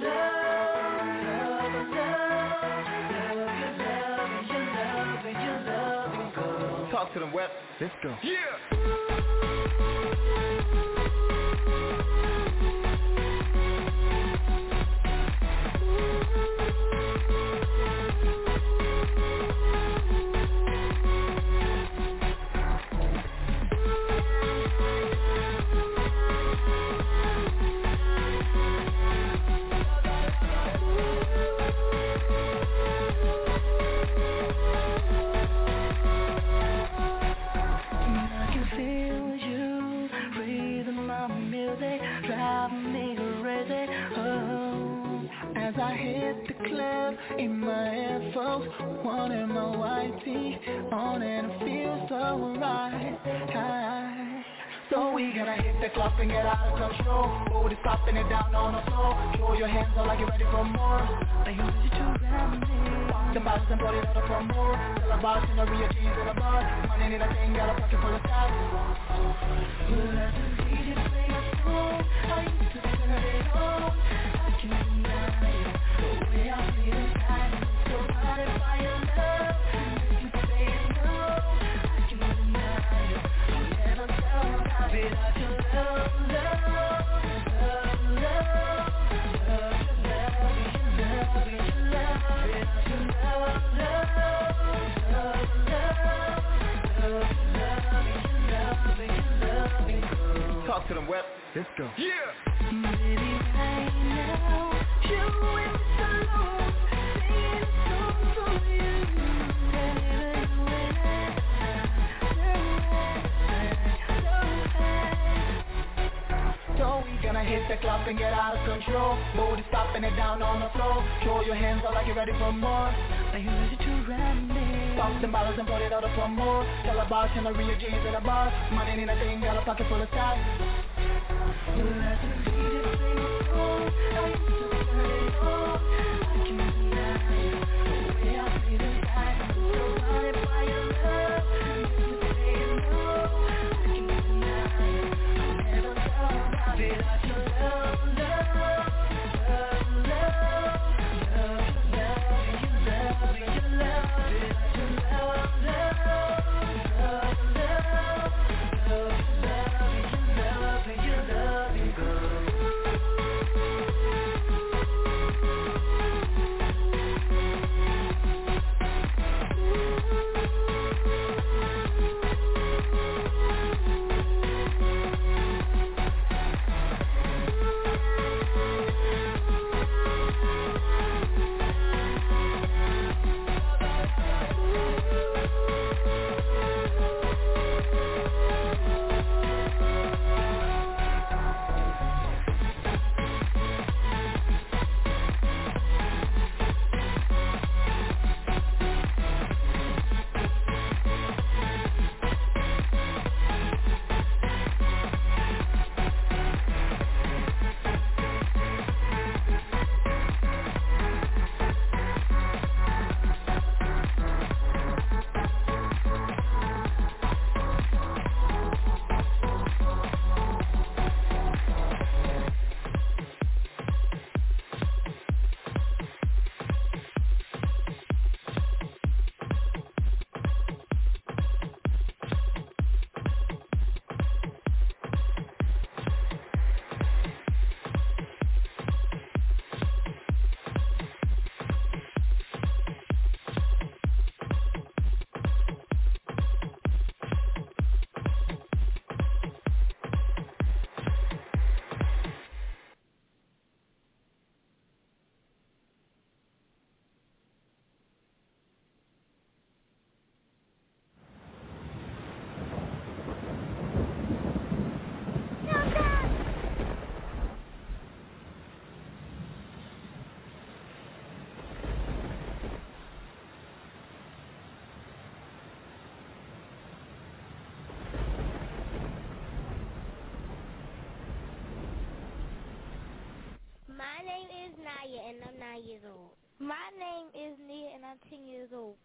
love, love, love, your love, your love. Talk to them wet. Let's go. Yeah. I hit the club in my Air Force One and my white tee on, and it feels so right. High. So we gotta hit the club and get out of control. Booty stopping it down on the floor. Throw your hands up like you're ready for more. Are you ready to ride me? Pop the bottles and put it out for more. Tell a boss in the real jeans in the bar. Money in a thing, got a pocket full of cash. Let the D J play my song. I used to turn it on. I can't deny it. The way I feel inside, surrounded by your love. Make you say no. I can't deny it. I'll never survive without your love, love, love, love, love, your love, your love, your love, without your love, love, love, love, love, love, your love, your love, your love. Talk to them wet. Let's go. Yeah. Baby, right now, you and me alone, singing a song for you. Whenever you and I, so we gonna hit the club and get out of control. Booty stopping it down on the floor. Throw your hands up like you're ready for more. Are you ready to ride me? Pop some bottles and put it out for more. Tell a boss in the real jeans in the bar. Money in a thing, got a pocket full of cash. Let the D J play my song. I used to turn it on. I can't deny it. The way I feel inside, surrounded by your love. Make me say no. I can't deny it. I'll never survive without your love, love, love, love, love, your love, your love, without your love, love, love, love, love, love, your love, your love. is Naya, and I'm nine years old. My name is Nia, and I'm ten years old.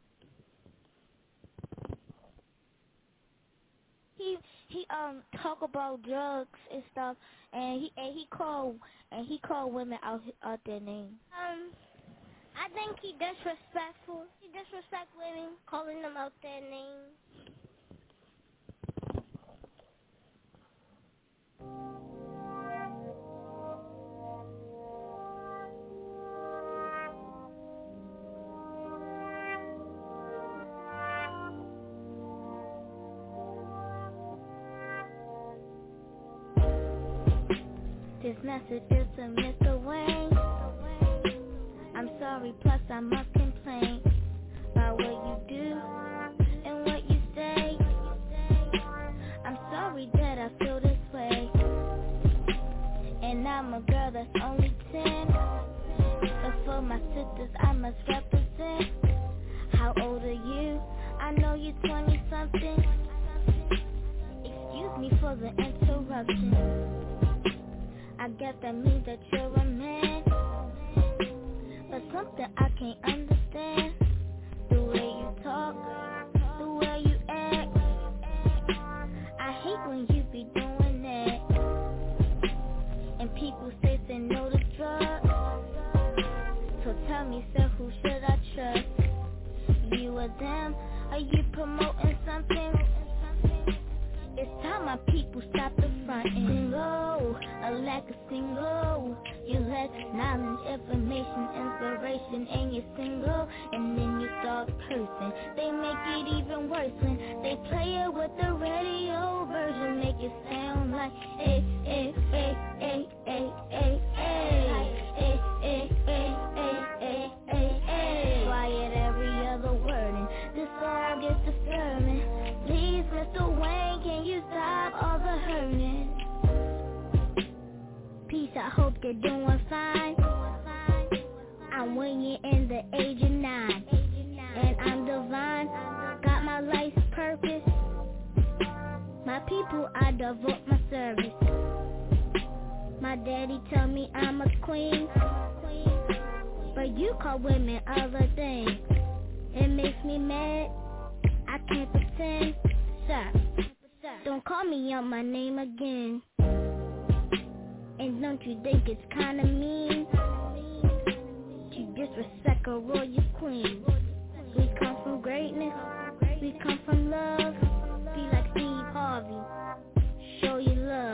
He he um talk about drugs and stuff, and he and he call and he call women out out their name. Um, I think he disrespectful. He disrespect women, calling them out their name. This message is to Mister Wayne. I'm sorry, plus I must complain about what you do and what you say. I'm sorry that I feel this way, and I'm a girl that's only ten. But for my sisters I must represent. How old are you? I know you're twenty something. Excuse me for the interruption. I guess that means that you're a man, but something I can't understand. The way you talk, the way you act, I hate when you be doing that. And people say say no to drugs. So tell me, sir, who should I trust? You or them? Are you promoting something? It's time my people stop the frontin'. Single, a lack of single. You lack knowledge, information, inspiration, and you're single. And then you start cursing. They make it even worse when they play it with the radio version. Make it sound like eh, eh, eh, eh, eh, eh, eh. Eh, eh, eh, eh, eh, eh, eh. Quiet every other word, and this song gets disturbing. Please, Mister Wayne, can you stop all the hurting? Peace, I hope you're doing fine. I'm weighing in the age of nine, and I'm divine. Got my life's purpose. My people, I devote my service. My daddy tell me I'm a queen, but you call women other things. It makes me mad. I can't pretend, sir. Don't call me out my name again. And don't you think it's kinda mean to disrespect a royal queen? We come from greatness, we come from love. Be like Steve Harvey, show you love.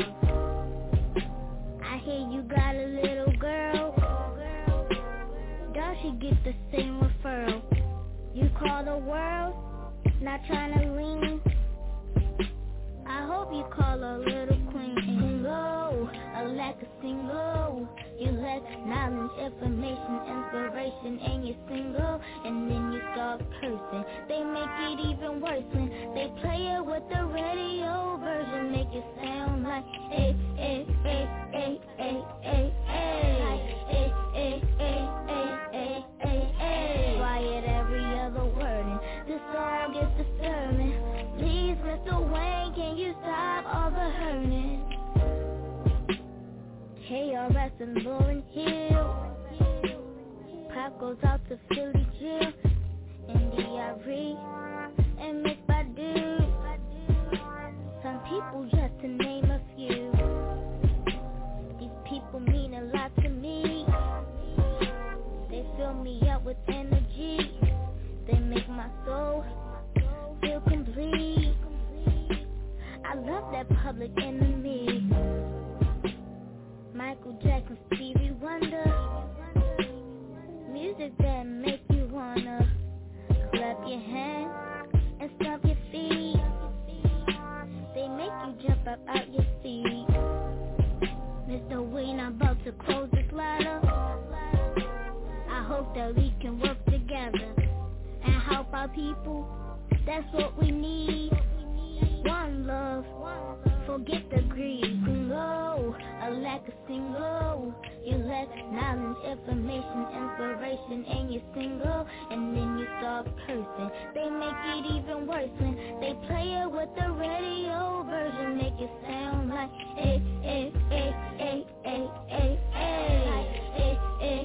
I hear you got a little girl. Does she get the same referral? You call the world, not trying to lean. I hope you call a little queen. Single, a lack of single. You lack knowledge, information, inspiration, and you're single. And then you start cursing. They make it even worse when they play it with the radio version. Make it sound like eh, eh, eh, eh, eh, eh, eh. Eh, eh, eh, eh, eh, eh, eh. Quiet every other word, and this song gets disturbing. Please, Mister Wayne, can you stop all the hurting? K R S and Lauryn Hill. Pop goes out to Philly Jill, and D R E, and Miss Badu. Some people, just to name a few. These people mean a lot to me. They fill me up with energy. They make my soul feel complete. I love that Public Enemy. Michael Jackson, Stevie Wonder. Music that make you wanna clap your hands and stomp your feet. They make you jump up out your seat. Mister Wayne, I'm about to close this letter. I hope that we can work together and help our people. That's what we need. One love, forget the greed. Single, a lack of single. You lack knowledge, information, inspiration, and you're single. And then you start cursing. They make it even worse when they play it with the radio version. Make it sound like eh, eh, eh, eh, eh, eh, eh. Eh, eh,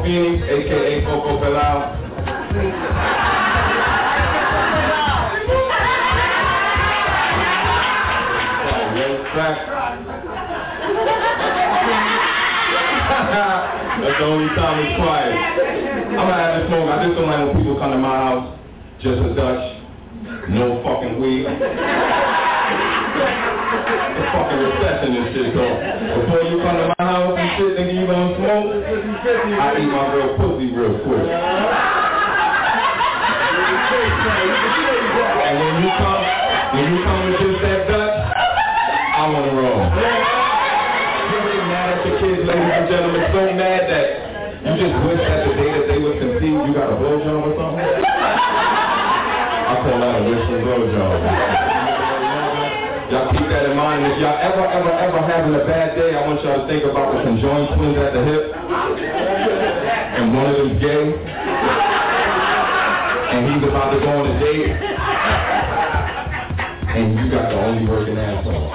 Phoenix, a k a. Coco Pelao. That's the only time it's quiet. I'm gonna have this moment. I just don't like when people come to my house, just a Dutch, no fucking weed. It's fucking recession and shit, though. Before you come to my house and shit, nigga, you gonna smoke? I eat my real pussy real quick. And when you come, when you come with just that Dutch, I wanna roll. Mad at the kids, ladies and gentlemen, so mad that you just wish that the day that they was conceived, you got a blowjob or something? I call that a wish and blowjob. Y'all keep that in mind. If y'all ever, ever, ever having a bad day, I want y'all to think about the conjoined twins at the hip. And one of them's gay. And he's about to go on a date. And you got the only working asshole.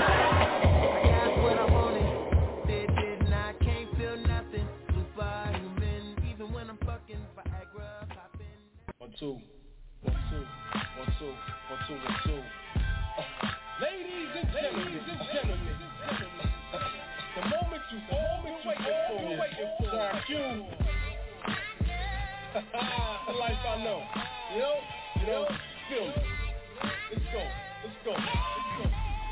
Two, one, two, one, two, one, two, one, two. Uh, ladies and gentlemen, ladies and gentlemen, uh, the moment you, the moment you waiting for, you waiting for, John Q. The life I know, you know, you know, feel me. Let's go, let's go, let's go.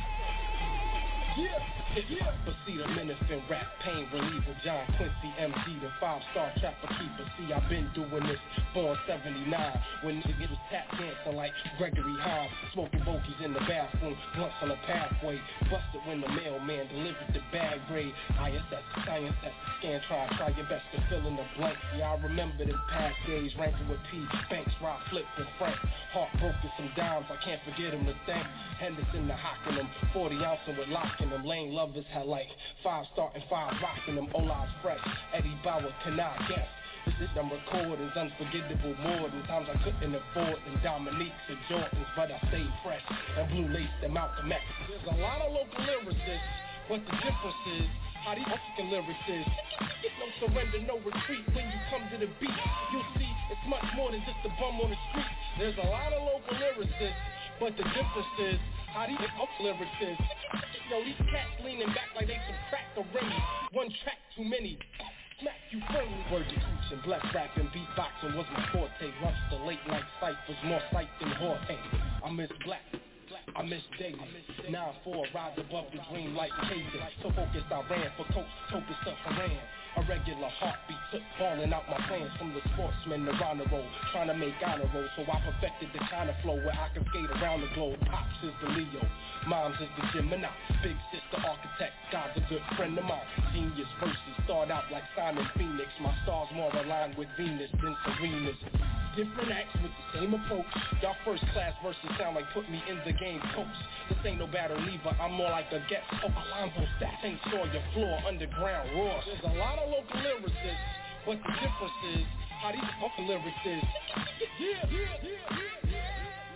Yeah. Yeah. Proceed a Minifin rap, pain reliever, John Quincy, M D, the five-star trapper keeper. See, I've been doing this, born seventy-nine, when niggas was tap dancing like Gregory Hines, smoking bokies in the bathroom, blunts on the pathway, busted when the mailman delivered the bag grade. I S S, science at the scan, try, try your best to fill in the blanks. Yeah, I remember them past days, ranking with P, Banks, Rock, Flip, and Frank. Heartbroken, some dimes, I can't forget them to thank. Henderson, the hocking them, forty ounces with locking them, Lane Lovers had like five starting, five rocking them, Ola's fresh, Eddie Bauer, can I guess? This is them recordings, unforgettable more than times I couldn't afford than Dominique's and Jordans, but I stayed fresh and blue lace and Malcolm X. There's a lot of local lyricists, but the difference is how these fucking lyrics is. No surrender, no retreat when you come to the beat. You'll see it's much more than just a bum on the street. There's a lot of local lyricists, but the difference is how these fucking lyrics is. Yo, these cats leaning back like they some crack or Remy. One track too many. Smack you firmly. Word to cooch and bless rapping, beatboxing was my forte. Lunch the late night ciphers, more sight than Jorge. I miss Black, I miss David. nine four rides above the dream like Cajun. So focused I ran for coach, focused up Haran. A regular heartbeat took falling out my plans from the sportsman to honor roll, trying to make honor roll. So I perfected the kind of flow where I can skate around the globe. Pops is the Leo, Moms is the Gemini, big sister architect, God's a good friend of mine. Genius verses start out like Simon Phoenix. My stars more aligned with Venus than Serena's. Different acts with the same approach. Y'all first class verses sound like put me in the game coach. This ain't no battle lever, I'm more like a guest. Oh, Alonzo Stack, Saint Sawyer, floor, underground, raw. There's a lot of local lyricists, but the difference is how these fucking lyrics is. Yeah, yeah, yeah, yeah, yeah.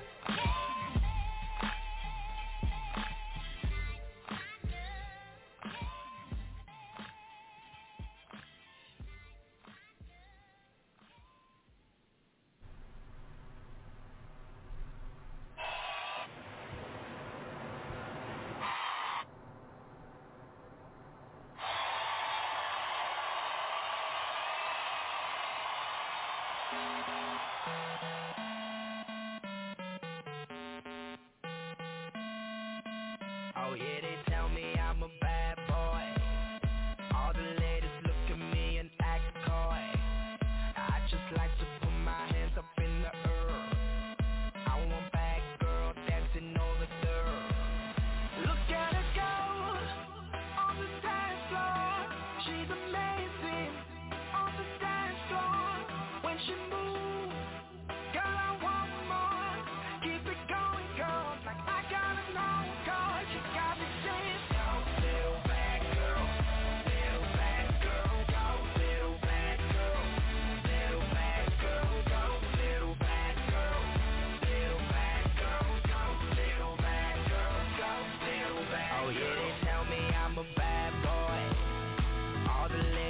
Oh yeah, they tell me I'm a bad boy. All the ladies look at me and act coy. I just like to put my hands up in the air. I want bad girl dancing on the dirt. Look at her go on the dance floor. She's amazing on the dance floor. When she moves, girl, I want more. Keep it going, girl, like I gotta know, girl. You got me saying, go, little bad girl, little bad girl, go, little bad girl, little bad girl, go, little bad girl, little bad girl, go, little bad girl, go, little bad girl. Oh yeah, they tell me I'm a bad boy. All the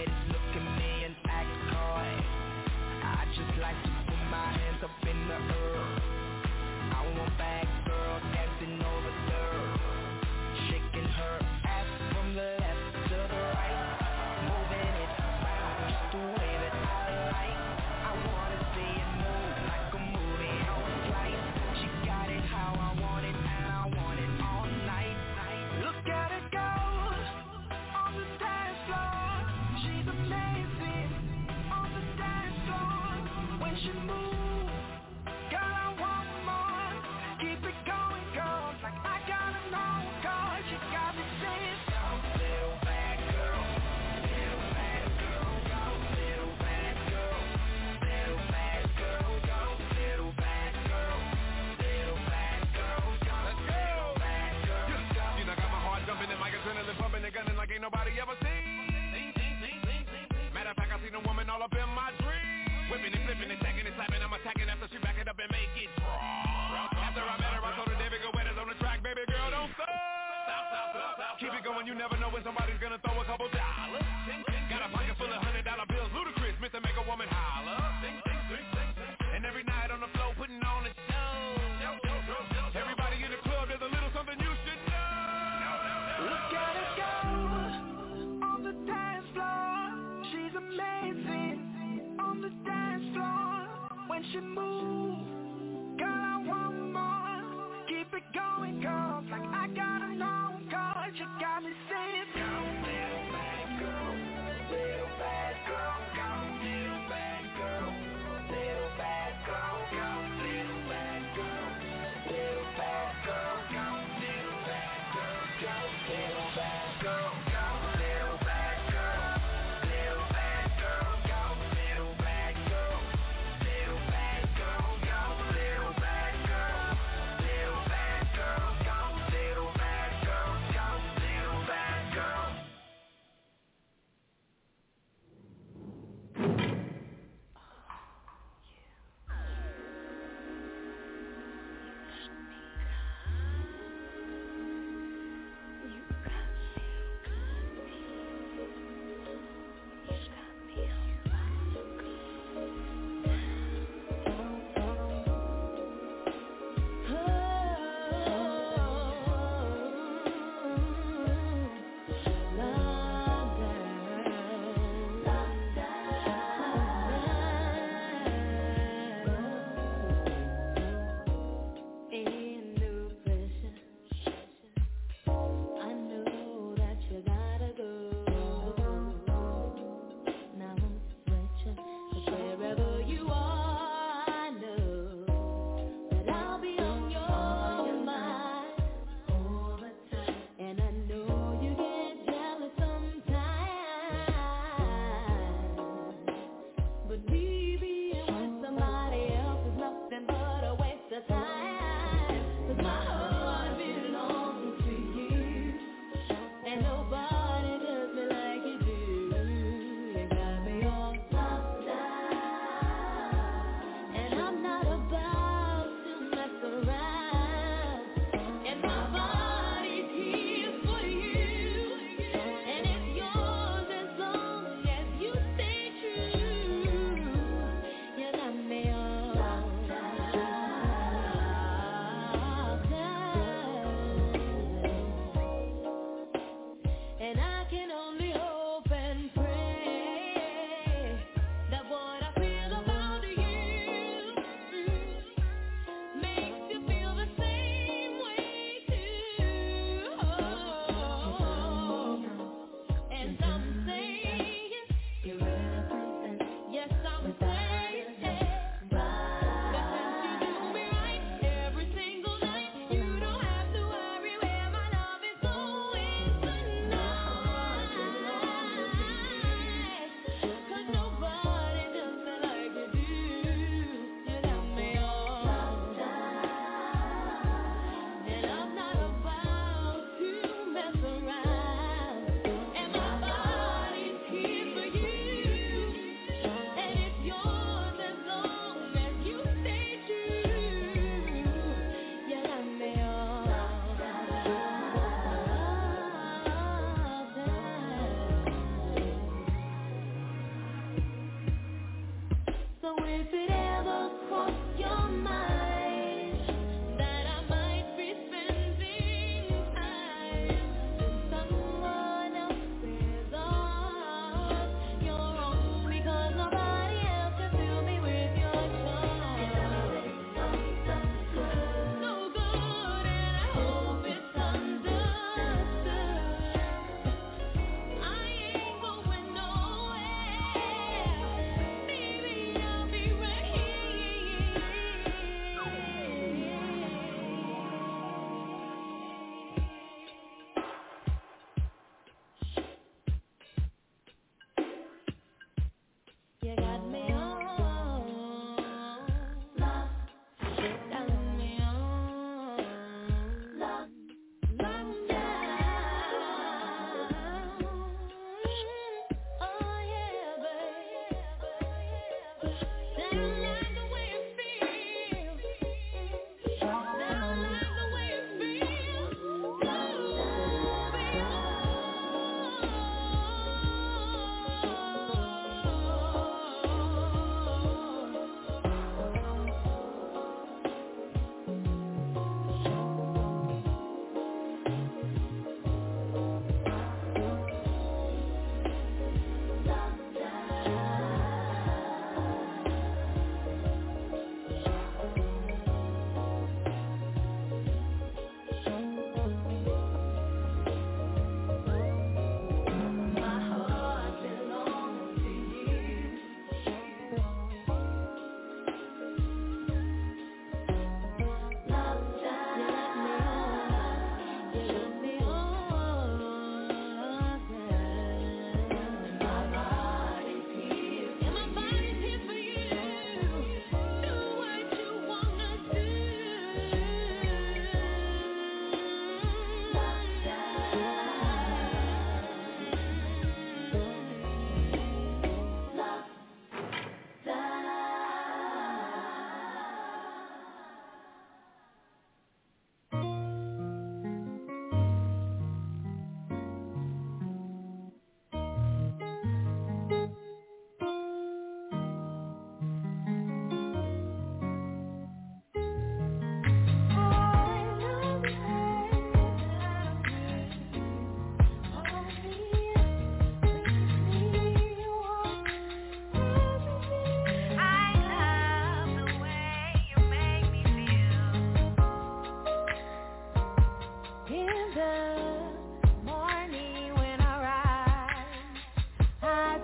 watch you move. Girl, I want more. Keep it going, girl. Like I gotta know, cause you got me saying so. Little bad girl, little bad girl, go. Little bad girl, little bad girl, go. Little bad girl, little bad girl, go. Let's go. Little bad girl, go. You know, got my heart jumping and my adrenaline pumping and gunning like ain't nobody ever seen. Matter of fact, I seen a woman all up in my dream. Whipping and flipping and checking and slapping.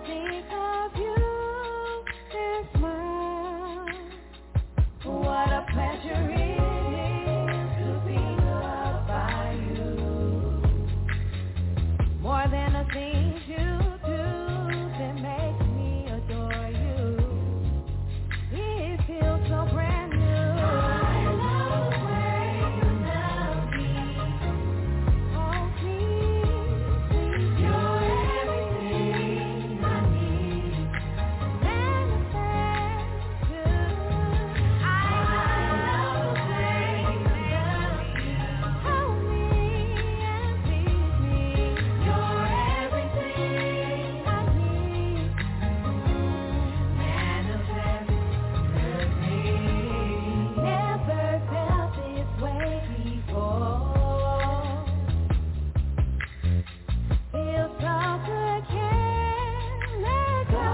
think of you and smile. What a pleasure it is to be loved by you. More than the things you do that make me adore you. It feels so brand new. I love the way you love me. Oh, please, please, you're everything I need. Manifest you. I love the way you love me. Hold me and please me. You're everything I need. Manifest me. Never felt this way before. Feels so good, can't let go.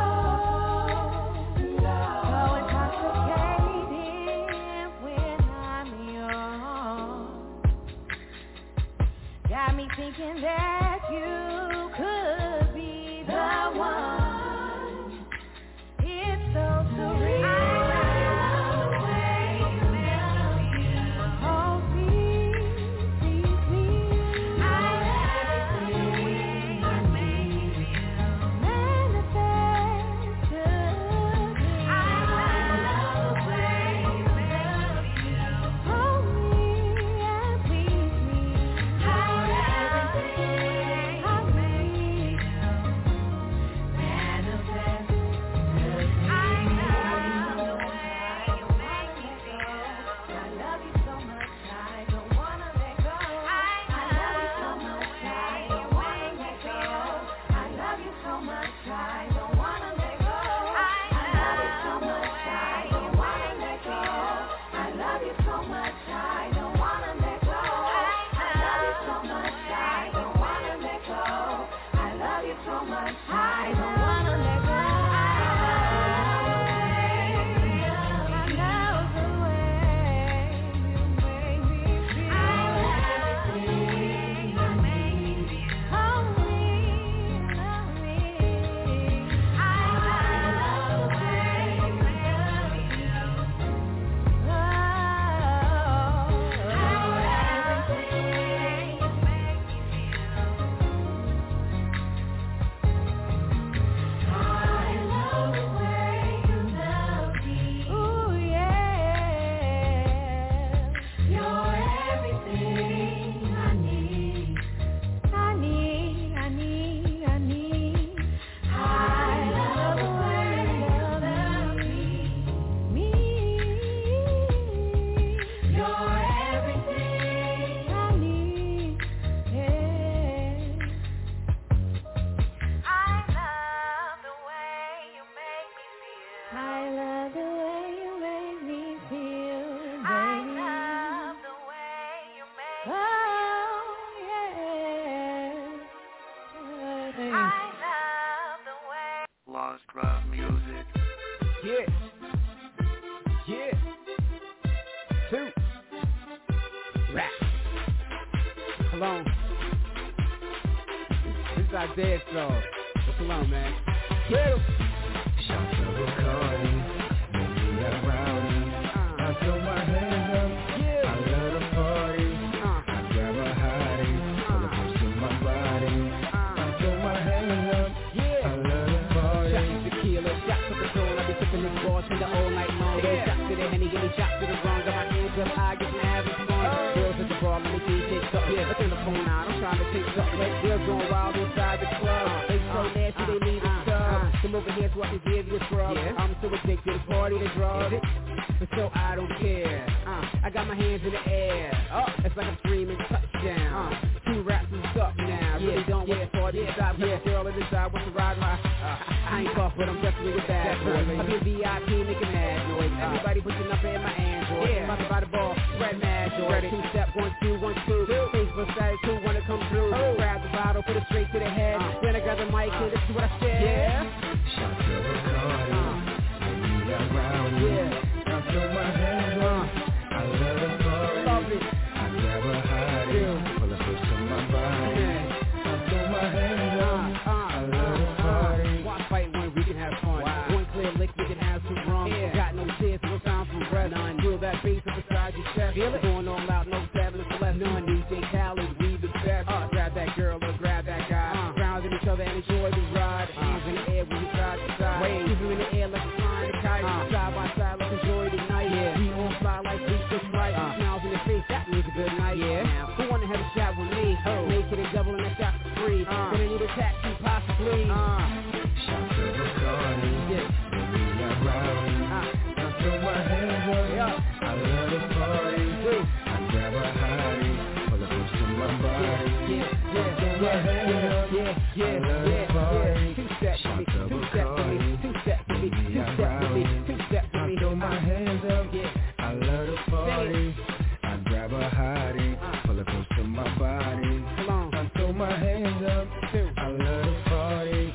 So intoxicating when I'm yours. Got me thinking that you could be the one. It's so surreal. I love the way you love me. Oh, please, please, please. I love the way you make me feel. Manifest to me. I love the way you love me. Hold me and please me. I love the way you make me feel. Manifest to me. I love the way you make me feel. I love you so much, I don't wanna let go. I love you so much, I don't wanna let go. I love you so much, I don't wanna let go. I love you so much, I don't wanna let go. I love you so much, I don't wanna let go. I love you so much, I don't wanna let go. I love you so much, I don't wanna let go. Ooh, yeah. You're everything I need. I need, I need, I need. I love the way you love me. Me. You're everything I need. Yeah. I love the way you make me feel. I love the way you make me feel. I love the way you make me feel. Oh, yeah. I love the way. Lost Rock Music. Yeah. Yeah. Two. Rap. Cologne. This is our dead song. What's Cologne, man? Yeah. Shots of Bacardi, make me a rowdy. I throw my hands up, I love the party. I grab a hottie, pull up to my body. I throw my hands up, I love the party. Shots of tequila, shots of Patron. I be sipping this ball till the all night long. Give me shots to the Henny, give me shots to the wrong. Got my hands up high, get my having fun. Girls at the bar, let me see you take something. Yeah, let's turn the phone out, I'm trying to take something. Girls going wild inside the club. They so nasty, they need a tub. Come over here so I can give you a scrub. I'm so addicted, party to drugs. But so I don't care. Uh, I got my hands in the air. Oh, it's like I'm screaming touchdown. Uh, two raps and stuff now. Really don't want to party inside. Yeah, girl in the side wants to ride my. Uh, I ain't tough, but I'm definitely a bad boy. I be a V I P making mad noise. Everybody pushing up in my Android. Yeah, about to buy the ball, spread mad joy. Two step, one, two, one, two. Facebook side, two, wanna come through. Grab the bottle, put it straight to the head. Then I grab the mic and this is what I said. Yeah. Shots of Bacardi, make me a rowdy. Yeah. I throw my hands up, I love the party. Love it. I grab a hottie, pull up to my body. I throw my hands up, I love the party. Watch fight feel it? Going all out, no fabulous, left none. D J Khaled, we the best. Uh, grab that girl or grab that guy. Uh, grounding each other and enjoy the ride. Uh, Hands in the air when you side to side. Wave, keep you in the air like a flying kite. Uh, side by side, let's enjoy the night. Yeah, we on fly like we just right. Uh, Smiles in the face, that means a good night. Yeah, now, who wanna have a shot with me? Oh, make it a double and a shot for free. Uh, gonna need a taxi, possibly. Uh, Shot to the party, yeah, baby, I'm rowdy. Uh, I throw my hands up, yeah. I love the party. I grab a hottie, pull up to my body. Yeah, yeah, throw my hands up, yeah, yeah, I love the party. Two step for me, two step for me, two step for me, two step for me, two step for me. I throw my hands up, yeah, I love the party. I grab a hottie, pull up to my body. Come on, I throw my hands up, I love the party.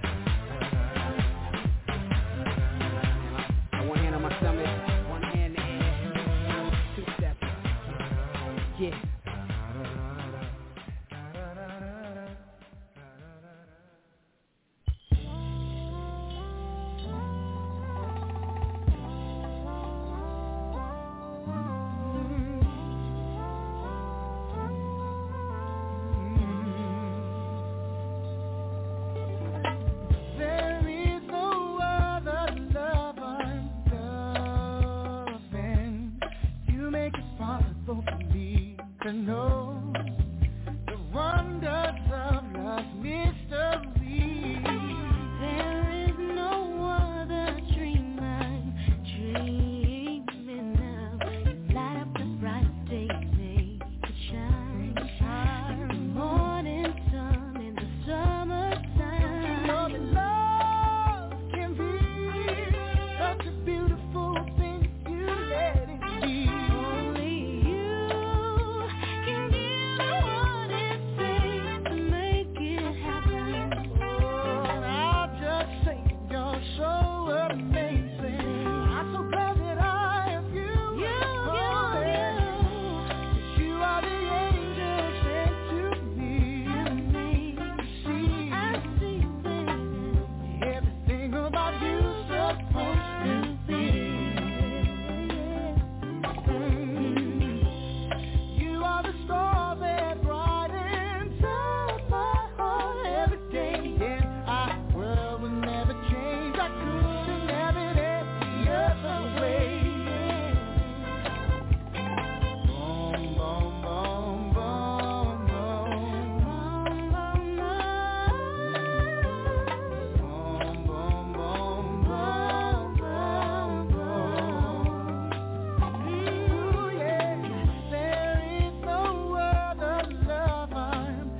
One hand on my stomach, one hand in the air, two steps. Yeah. There is no other love I'm loving. You make it possible for me to know the wonders of love's mystery. There is no other dream I'm dreaming of. You light up the bright day, make it shine. In the morning sun, in the summertime. Know that love can be such a beautiful thing. You let it be. Only you can give what it takes to make it happen. Oh, and I'll just say you're so amazing. I'm so glad that I have you. You, Oh, you, yeah. 'Cause you are the angel sent to me. you, See, I see things. everything about you's supposed to be. You are the star that brightens up my heart every day, and our world will never change. I couldn't have it any other way. Boom, boom, boom, boom, boom. Boom, boom, boom, boom, boom, boom. Ooh, yeah. There is no other love I'm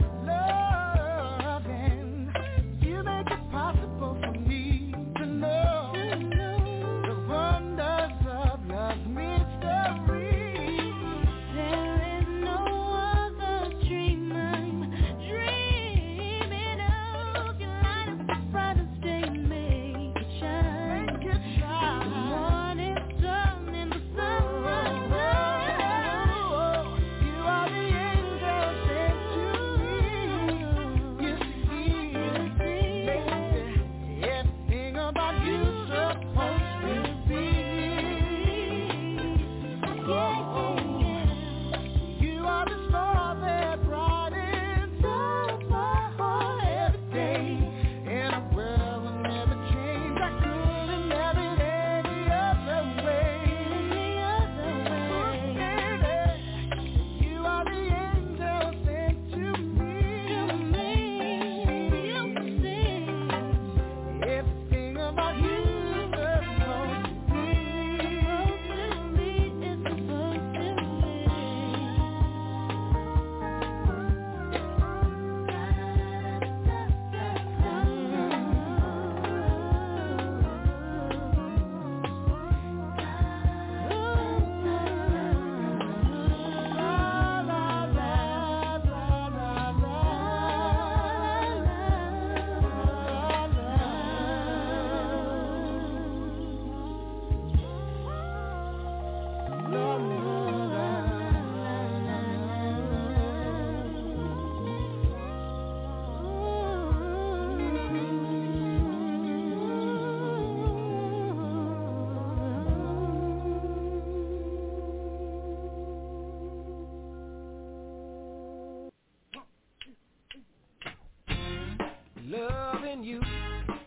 loving. You make it possible for me to know the wonders of love's mystery. There is no other dream I'm dreaming of. You light up the brightest day, make it shine. Make it shine. In the morning sun, in the summertime. You are the angel sent to me. You see, baby,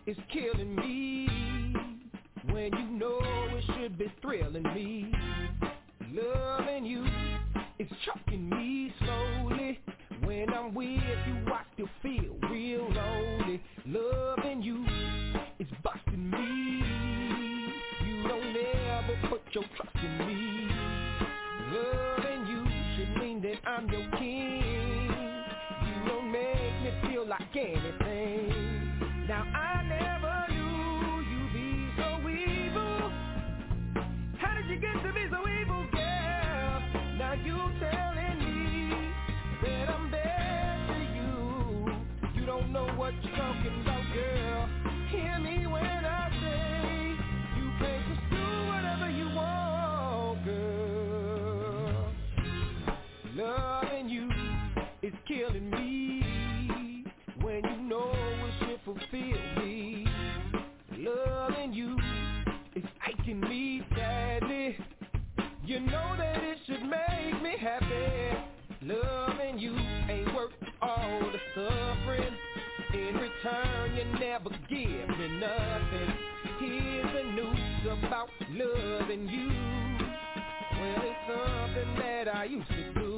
is killing me. When you know it should be thrilling me. Loving you is choking me slowly. When I'm with you, I still feel real lonely. Loving you is busting me. You don't ever put your trust in me. Loving you should mean that I'm your king. You don't make me feel like anything. Now I never knew you'd be so evil. How did you get to be so evil, girl? Now you telling me that I'm bad to you. You don't know what you're talking about, girl. Hear me when I say you can't just do whatever you want, girl. Loving you is killing me. When you know it should fulfill me. Loving you is aching me sadly. You know that it should make me happy. Loving you ain't worth all the suffering. In return, you never give me nothing. Here's the news about loving you. Well, it's something that I used to do.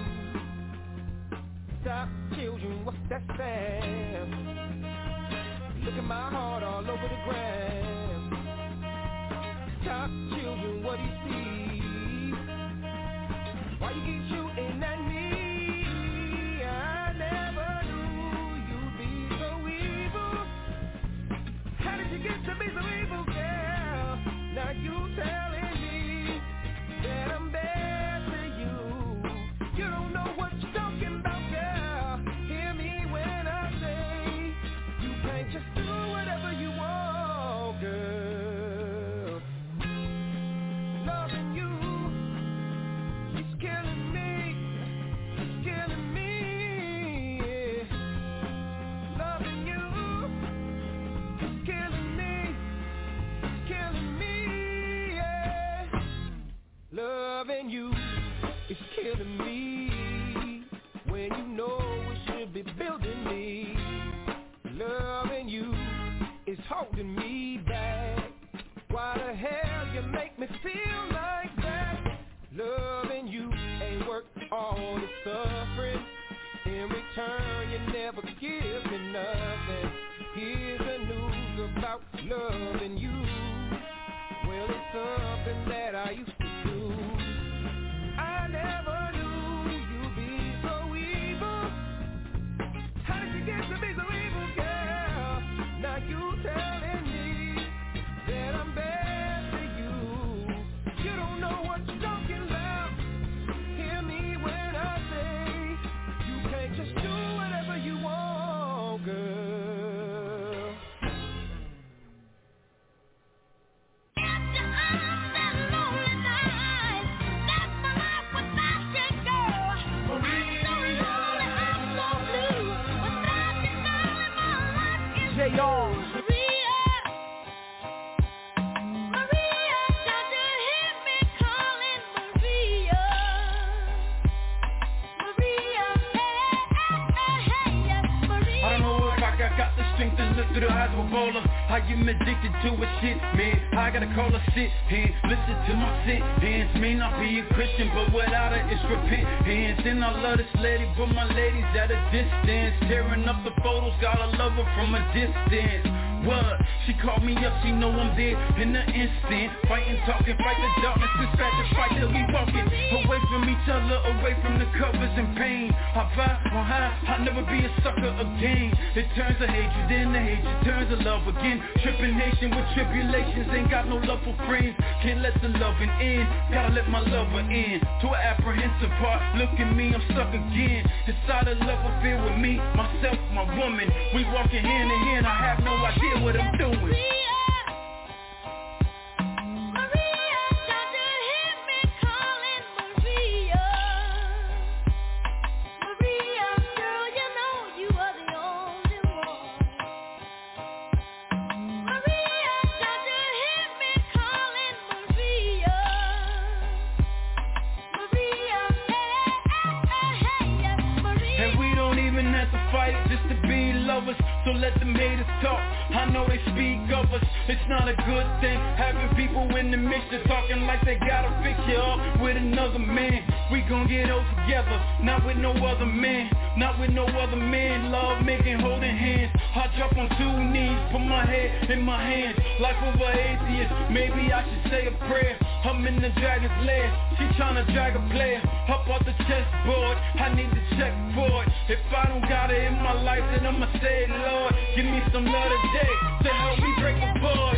Stop children, what's that sound? Look at my heart all over the ground. Stop children, what do you see? Why you keep shooting at me? I never knew you'd be so evil. How did you get to be so evil, girl? Now you telling me that I'm bad to you. You don't know what you're talking about, girl. Hear me when I say you can't just do whatever you want, girl. Loving you is killing me, it's killing me, yeah. Loving you is killing me, it's killing me, yeah. Loving you is killing me. When you know it should be building me. Loving you is holding me back. Why the hell you make me feel like that? Loving you ain't worth all the suffering. In return, you never give me nothing. Here's the news about loving you. Well, it's something that I used to do. I never knew you'd be so evil. How did you get to be so evil, girl? Now you telling me that I'm bad to you. You don't know what you're talking about. Hear me when I say you can't just do whatever you want, girl. After all that lonely night, that's my life without you, girl. I'm so lonely, I'm so blue. Without you, darling, my life is J R Maria, Maria, don't you hear me calling Maria? Maria, hey, hey, hey, hey, Maria. I don't know if I got, got the strength to look through the eyes of a bowler. I am addicted to a shit, man. I gotta call her sit and listen to my sit hands. May not be a Christian, but without it, it's repent hands. And I love this lady, but my lady's at a distance. Tearing up the photos, gotta love her from a distance. What? She called me up, she know I'm there in an instant. Fighting, talking, fight the darkness, dispatch the fight till we walking. Away from each other, away from the covers and pain. I vibe on high, I'll never be a sucker again. It turns to hatred, then the hatred turns to love again. Tripping nation with tribulations, ain't got no love for friends. Can't let the loving end, gotta let my lover in. To an apprehensive part, look at me, I'm stuck again. Inside a love affair with me, myself, my woman. We walking hand in hand, I have no idea what I'm doing. Maria, Maria, don't you hear me calling Maria? Maria, girl, you know you are the only one. Maria, don't you hear me calling Maria? Maria, hey, hey, hey, hey, Maria. And we don't even have to fight just to be lovers. So let them haters talk. I know they speak of us, it's not a good thing. Having people in the mixture talking like they gotta fix you up with another man. We gon' get old together, not with no other man, not with no other man. Love making, holding hands. I drop on two knees, put my head in my hands. Life of an atheist, maybe I should say a prayer. I'm in the dragon's lair, she tryna drag a player up off the chessboard. I need to check for it. If I don't got it in my life, then I'ma say, Lord, give me some love today to help me break the board.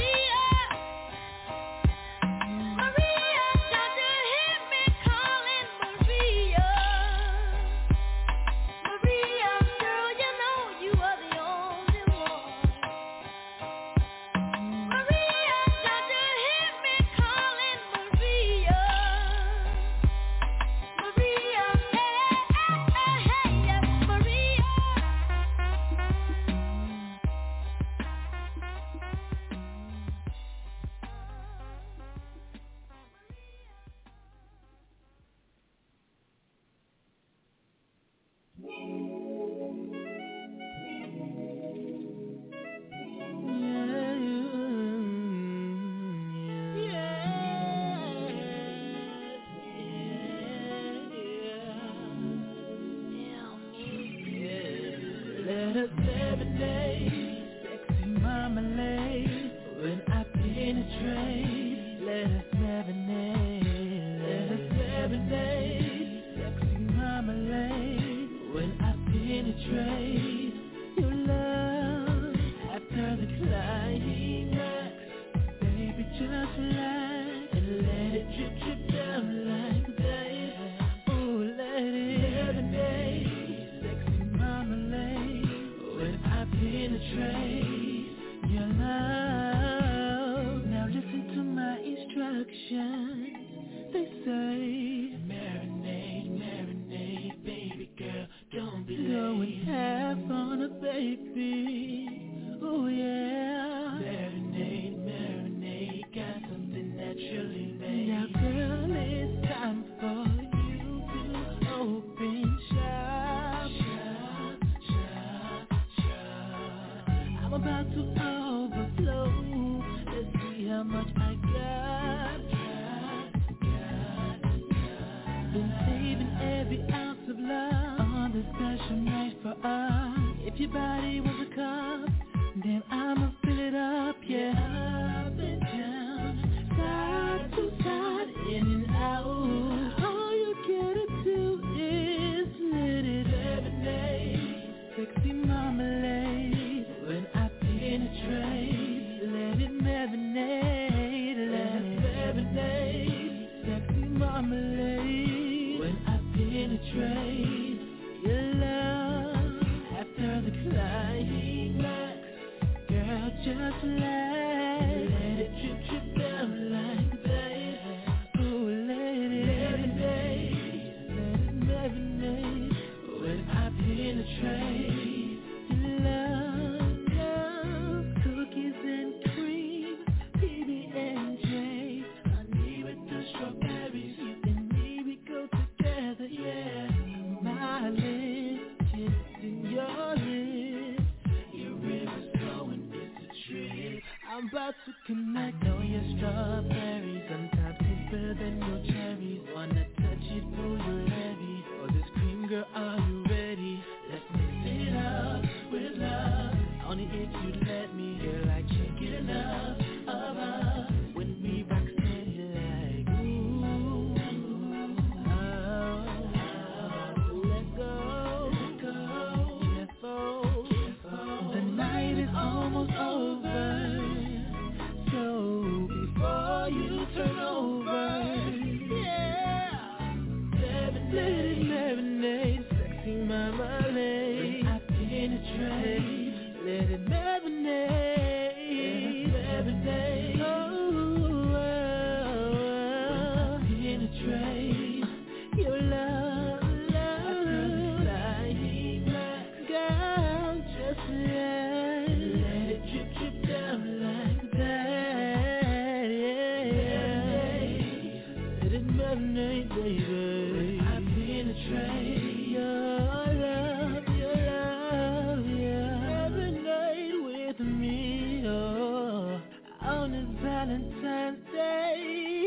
Valentine's Day.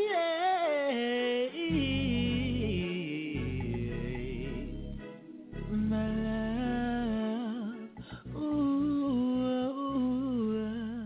My love, ooh, ooh.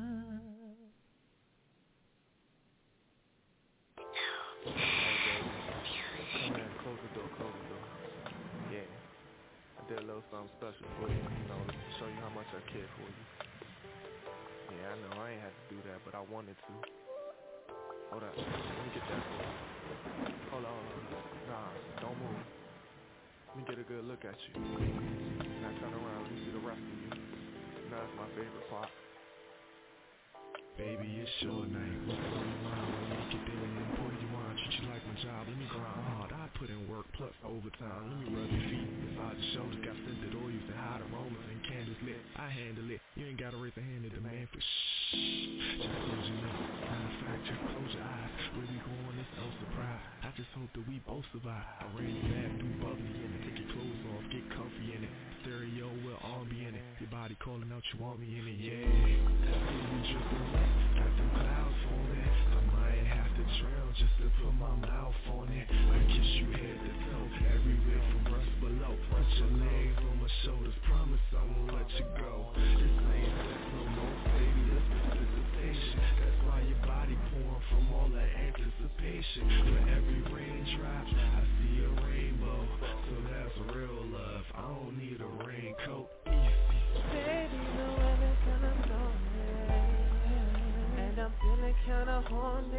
Close the door, close the door. Yeah, I did a little something special for you, you know, to show you how much I care for you. Yeah, I know I ain't had to do that, but I wanted to. Hold up, let me get that for you. Hold on, hold on. Nah, don't move. Let me get a good look at you. Now turn around, let me see the rest of you. Now that's my favorite part. Baby, it's your night. Blow your mind when we get there and pour you on. Treat you like my job. Let me grind hard. I put in work plus overtime. Let me rub your feet. Massage your shoulders. Got scented oils and hot aromas and candles lit. I handle it. You ain't gotta raise a hand to demand for shh. Just close your lips. Matter of fact, just close your eyes. Where we going is no surprise. I just hope that we both survive. I ran your bathroom bubbly in it. Take your clothes off. Get comfy in it. Stereo, we'll all be in it. Your body calling out, you want me in it, yeah. I see you dripping wet, got them clouds forming. I might have to drown just to put my mouth on it. I kiss you head to toe, everywhere from breast below. Put your legs on my shoulders, promise I won't let you go. This ain't sex no more, baby, this precipitation. That's why your body pouring from all that anticipation. For every raindrop, I see a rainbow. So that's real love, I don't need a raincoat. Baby, the weather's kinda stormy, and I'm feeling kinda horny.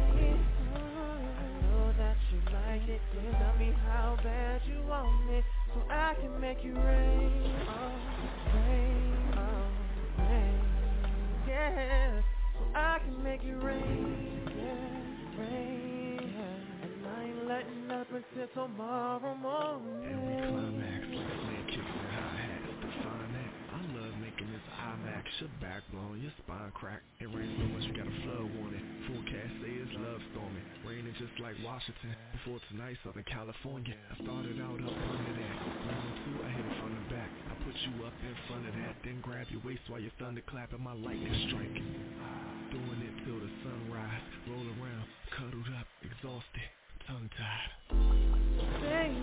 I know that you like it, then tell me how bad you want it, so I can make you rain, oh, rain, oh, rain, yeah, so I can make you rain, yeah, rain, yeah. And I ain't letting up until tomorrow morning. And we climax like snake kicks and hi-hats, define that. I love making this IMAX, your back blown, your spine crack. It rains so much you got a flood warning. Forecast say it's love storming, raining just like Washington. Before tonight, Southern California. I started out up under that. Round two, I hit it from the back. I put you up in front of that, then grab your waist while you're thunderclap and my lightning striking. Doing it till the sunrise. Roll around, cuddled up, exhausted, tongue-tied. Baby,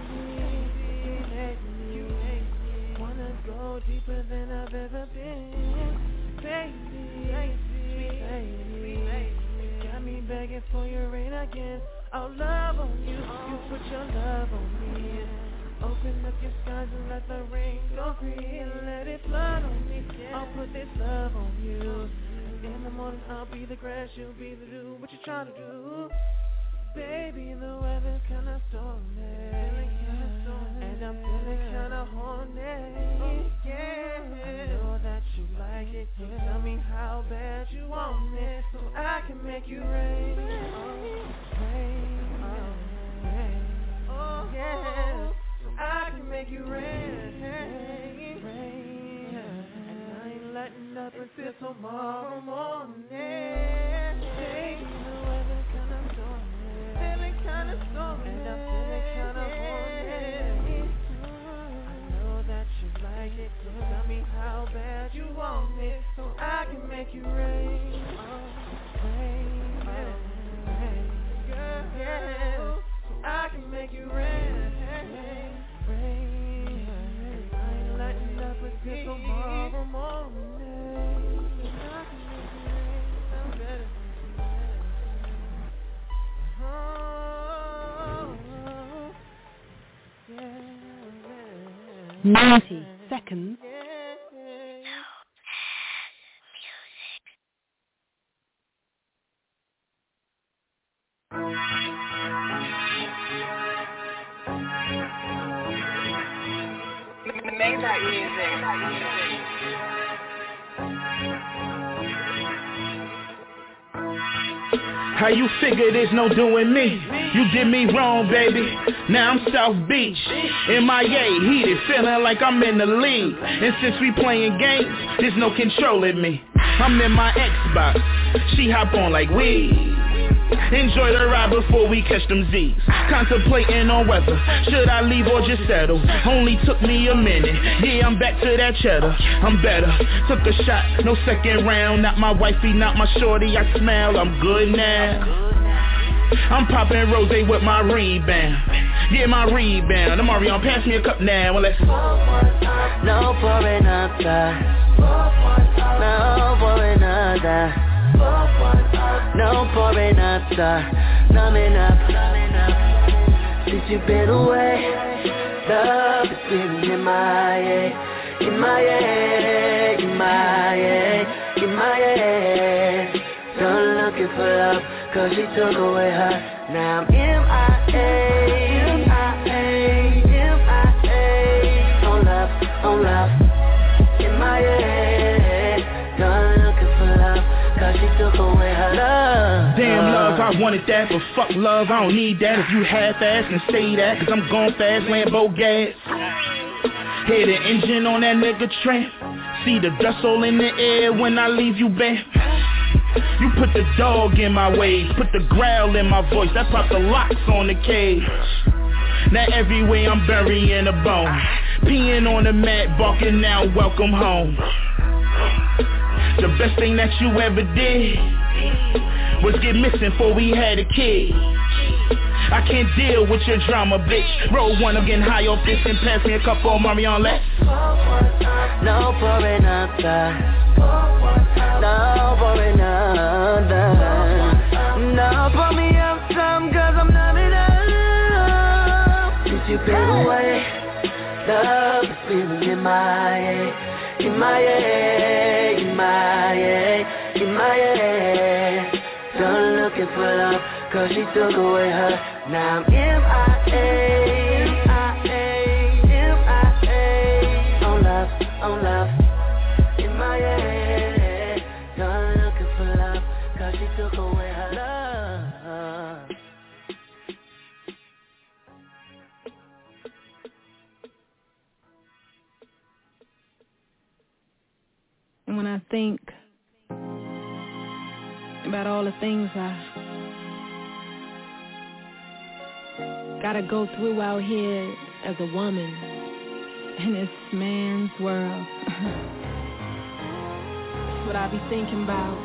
you make me wanna go deeper than I've ever been. Baby, sweet baby, you got me begging for your rain again. I'll love on you, you put your love on me. Open up your skies and let the rain go free, and let it flood on me. I'll put this love on you. In the morning I'll be the grass, you'll be the dew. What you trying to do? Baby, the weather's kinda stormy, and I'm feeling kinda horny, yeah. I know that you like it, so tell me how bad you want it, so I can make you rain, oh, rain, oh, rain, oh, yeah, so I can make you rain, rain, yeah. And I ain't letting up until tomorrow morning. Baby, the weather's kinda stormy, feeling kinda stormy, and I'm feeling kinda horny. I know that you like it, so tell me how bad you want it, so I can make you rain, oh, rain, oh, rain, girl, yeah, so I can make you rain, rain, rain, and I ain't letting up until tomorrow morning. I can make you rain, sound better. ninety seconds. Maybach music. How you figure there's no doing me? You did me wrong, baby. Now I'm South Beach, M I A, heated, feeling like I'm in the league. And since we playing games, there's no controlling me. I'm in my Xbox, she hop on like weed. Enjoy the ride before we catch them Z's. Contemplating on whether should I leave or just settle. Only took me a minute. Yeah, I'm back to that cheddar. I'm better. Took a shot, no second round. Not my wifey, not my shorty. I smell, I'm good now. I'm popping rosé with my rebound. Yeah, my rebound. I'm Marion, pass me a cup now. Well, let's no for another. No for another. No for another. Numbing up. Since you've been away, love is getting in my head. In my head, in my head, in my head. Done looking for love, cause she took away her. Now I'm M I A, M I A, M I A. On love, on love, in my head. Done looking for love, cause she took away her love. Damn love, I wanted that, but fuck love, I don't need that. If you half-ass and say that, cause I'm going fast, Lambo gas. Hear the engine on that nigga tramp. See the dust hole in the air when I leave you back. You put the dog in my ways, put the growl in my voice, that popped the locks on the cage. Now everywhere I'm burying a bone, peeing on the mat, barking now, welcome home. The best thing that you ever did was get missing before we had a kid. I can't deal with your drama, bitch. Roll one, I'm getting high off this and pass me a cup of Marion, let's no for another. No for another. No, pour me up some, cause I'm numbing up. Since you've been away, love is feeling in my head. In my head, in my head, in my head. Done looking for love, cause she took away her. Now I'm M I A, M I A, M I A. On love, on love, in my head. Done looking for love, cause she took away her love. And when I think about all the things I gotta go through out here as a woman in this man's world, that's what I be thinking about.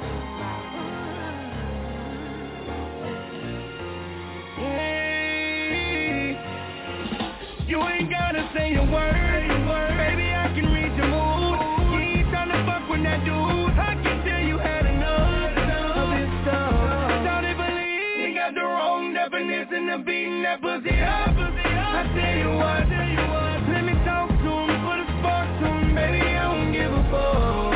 You ain't gotta say a word, baby, I can read your mood. You ain't tryna fuck with that dude, I can tell you had enough of this stuff. Don't believe you got the wrong definition of beating that pussy up. I tell you what, let me talk to him, put a spark to him, baby, I don't give a fuck.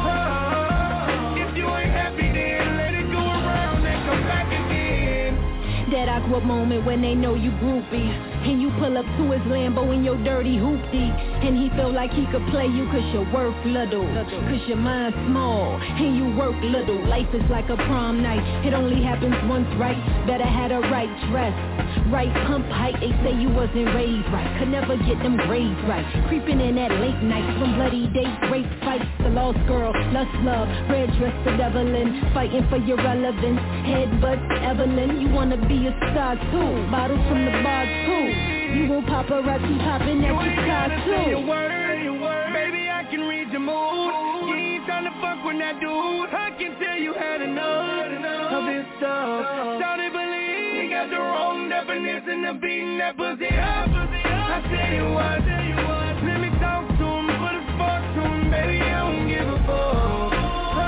If you ain't happy then let it go around and come back again. That awkward moment when they know you groupie, and you pull up to his Lambo in your dirty hoopty, and he feel like he could play you cause you're worth little, cause your mind's small, and you work little. Life is like a prom night, it only happens once, right? Better have the right dress, right pump height. They say you wasn't raised right, could never get them grades right. Creeping in at late night, from bloody dates, rape fights, the lost girl, lust love, red dress, the devil-in, fighting for your relevance. Headbutts, Evelyn, you wanna be a star too, bottles from the bar too. You want paparazzi popping at your car too. Say a word, baby, I can read your mood. You ain't tryna fuck with that dude, I can tell you had enough of this stuff. Don't believe you got the wrong definition of beating that pussy up. I tell you what, let me talk to him, put a spark to him, baby, I don't give a fuck.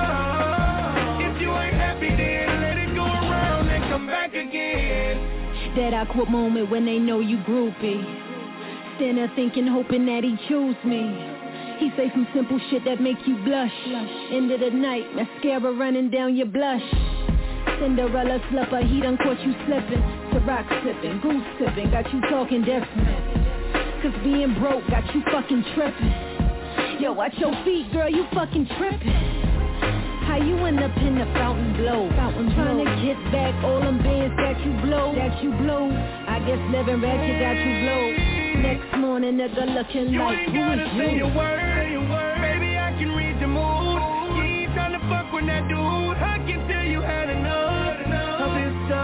If you ain't happy then let it go around and come back again. That awkward moment when they know you groupie, stand there thinking, hoping that he choose me. He say some simple shit that make you blush. End of the night, mascara running down your blush. Cinderella slipper, he done caught you slipping. Ciroc sipping, goose sipping, got you talking different. Cause being broke got you fucking tripping. Yo, watch your feet, girl, you fucking tripping. How you end up in the fountain blow? Fountain Trying to get back all them bands that you blow, that you blow. I guess living ratchet got you blow. Next morning, nigga looking you like, who is say you? A word, baby, I can read your mood. You ain't tryna fuck with that dude, I can tell you had enough of this stuff.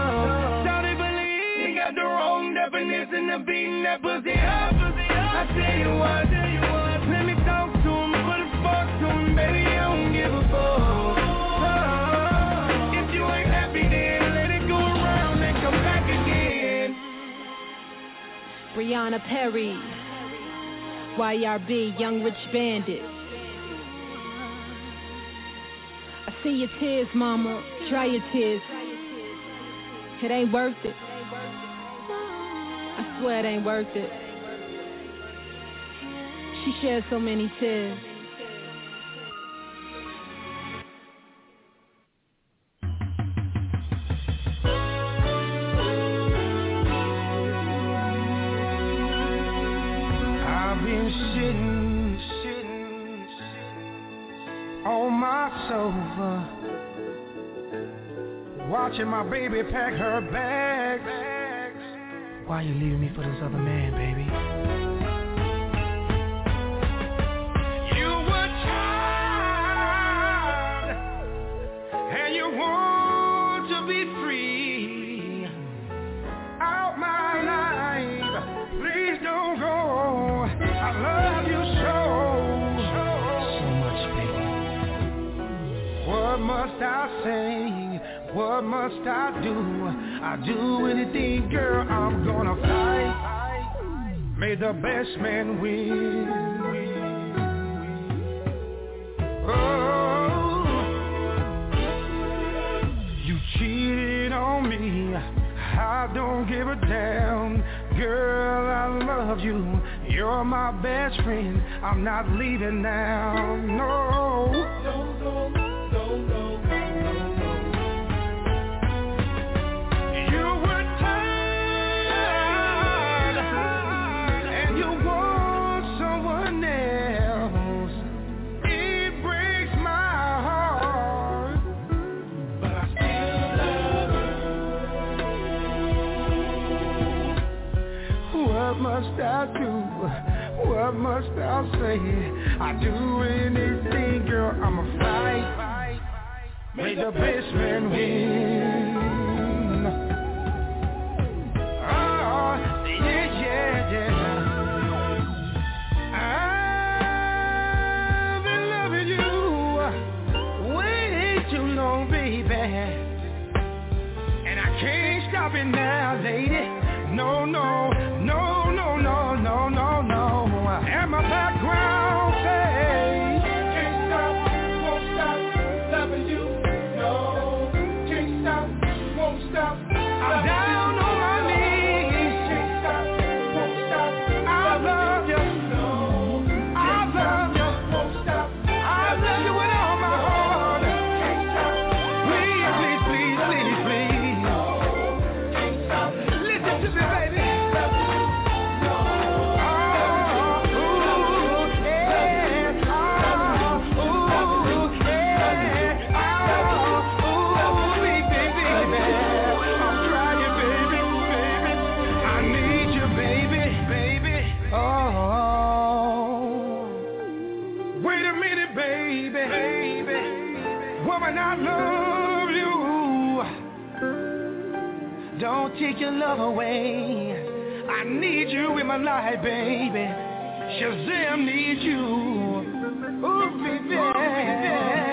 wanna beat that pussy up. I tell you what, let me talk to him, put a fork to him, baby, I don't give a fuck. Oh, if you ain't happy, then let it go around and come back again. Brianna Perry, Y R B, Young Rich Bandit. I see your tears, mama, dry your tears. It ain't worth it. I swear it ain't worth it. She shared so many tears. I've been sitting, sitting, sitting on my sofa, watching my baby pack her bags. Why you leaving me for this other man, baby? You were tired, and you want to be free. Out my life, please don't go. I love you so, so much, baby. What must I say? What must I do? I do anything, girl, I'm gonna fight. May the best man win. Oh, you cheated on me, I don't give a damn. Girl, I love you, you're my best friend, I'm not leaving now, no. Don't go, don't go. What must I do? What must I say? I do anything, girl, I'ma fight. May the best man win. Oh, yeah, yeah, yeah. I've been loving you way too long, baby, and I can't stop it now, lady. No, no, no, no, no, no, no, no. And my background say, can't stop, won't stop loving you. No, can't stop, won't stop. I'm down on my knees. Can't stop, won't stop. I love you. No, I love you. Won't stop. I love you with all my heart. Can't stop. Please, please, please, please, please. No, can't stop. Listen to me, baby. Don't take your love away. I need you in my life, baby. Shazam needs you. Ooh, baby. Ooh, baby.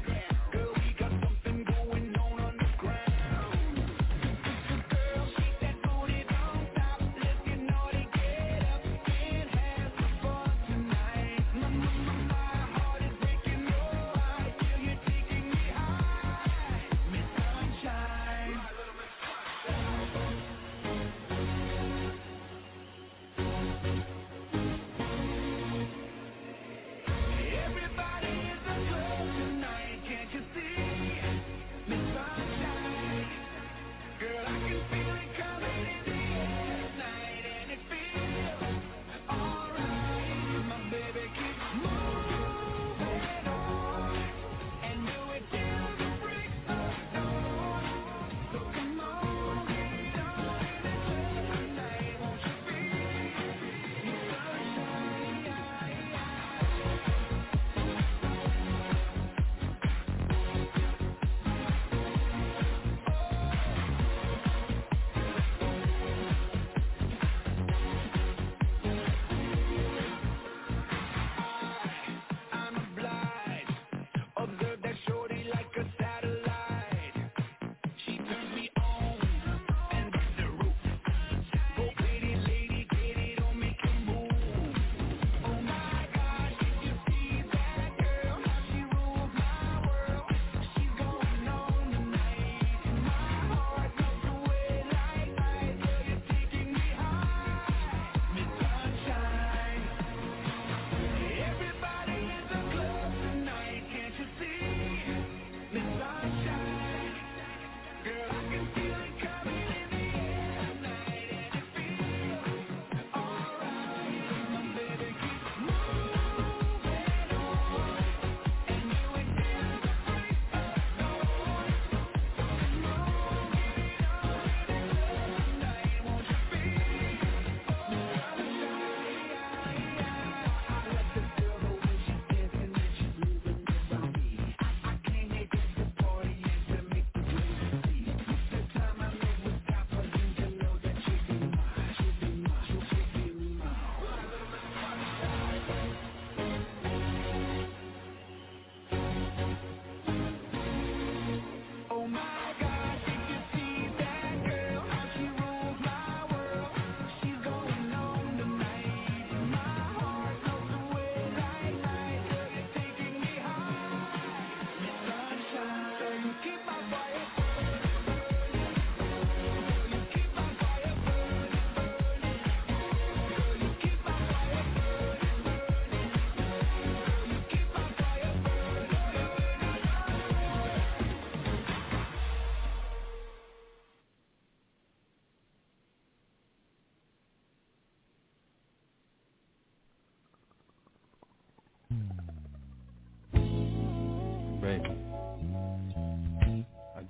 She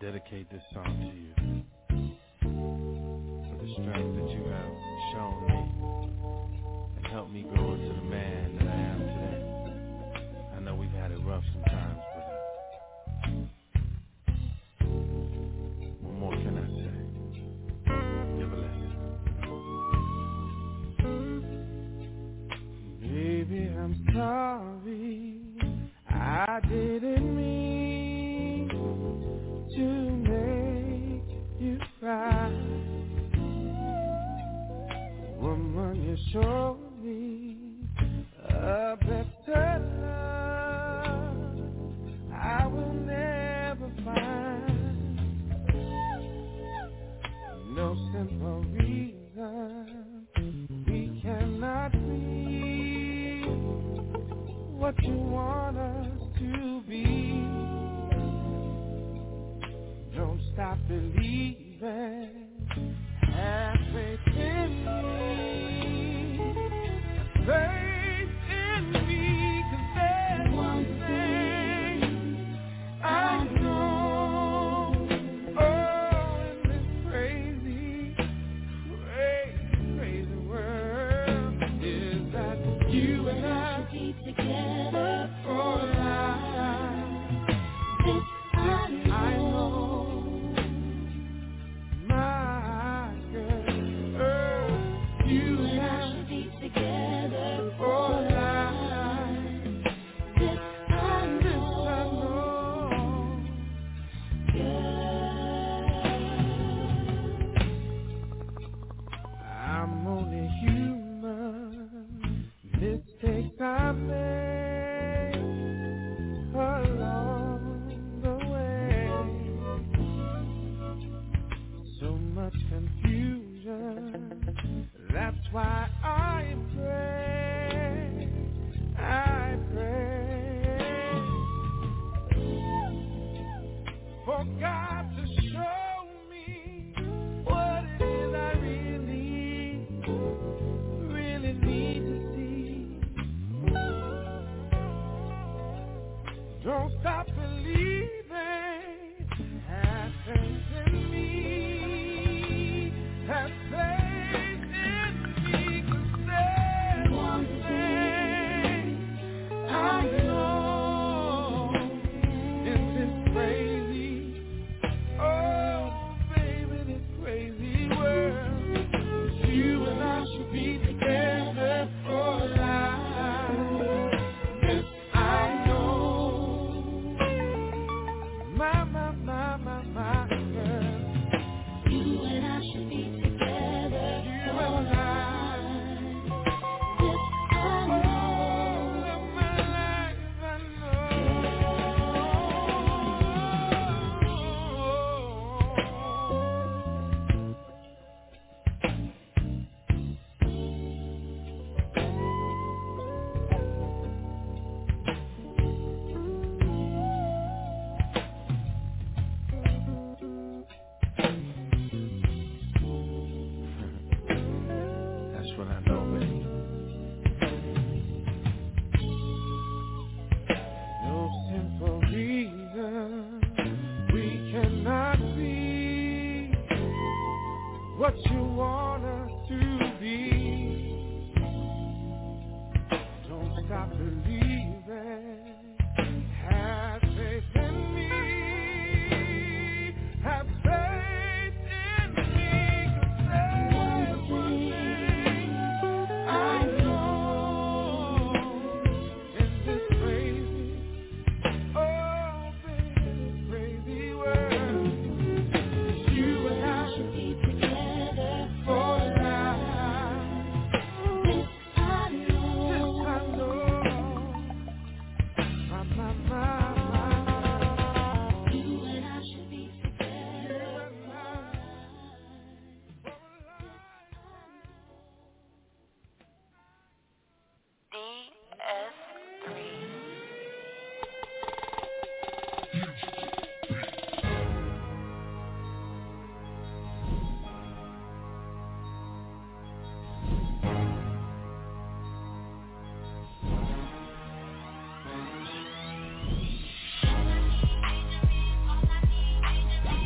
dedicate this song to you for the strength that you have shown me and helped me grow into the man that I am today. I know we've had it rough sometimes, but uh, what more can I say? Give a lesson. Baby, I'm sorry, I didn't mean to make you cry. Woman, you showed me a better love I will never find. No simple reason we cannot be what you want us to be. Don't stop believing. Have faith in me. Faith in me, 'cause there's one thing I know. Oh, in this crazy, crazy, crazy world is that you and I should be together for life. This I know. I know. I made along the way. So much confusion. That's why I pray. I pray for God to show me what it is I really, really need to see. Don't stop believing. Have faith in me. Have faith in me. 'Cause there's one thing I know in this crazy, oh baby, this crazy world. You and I should be together for life. This I know. My, my, my, my, my girl. You and I should be together for life. This I know. Of my life I know. That's what I know, baby. No simple reason we cannot be what you want us to be. Don't stop believing. Have faith in me. Have faith in me. 'Cause there's one thing I know in this crazy, oh baby, this crazy world. You and I should be together for life. This I know. This I know. My, my, my, my. You and I should be together for life. D S three. All I need,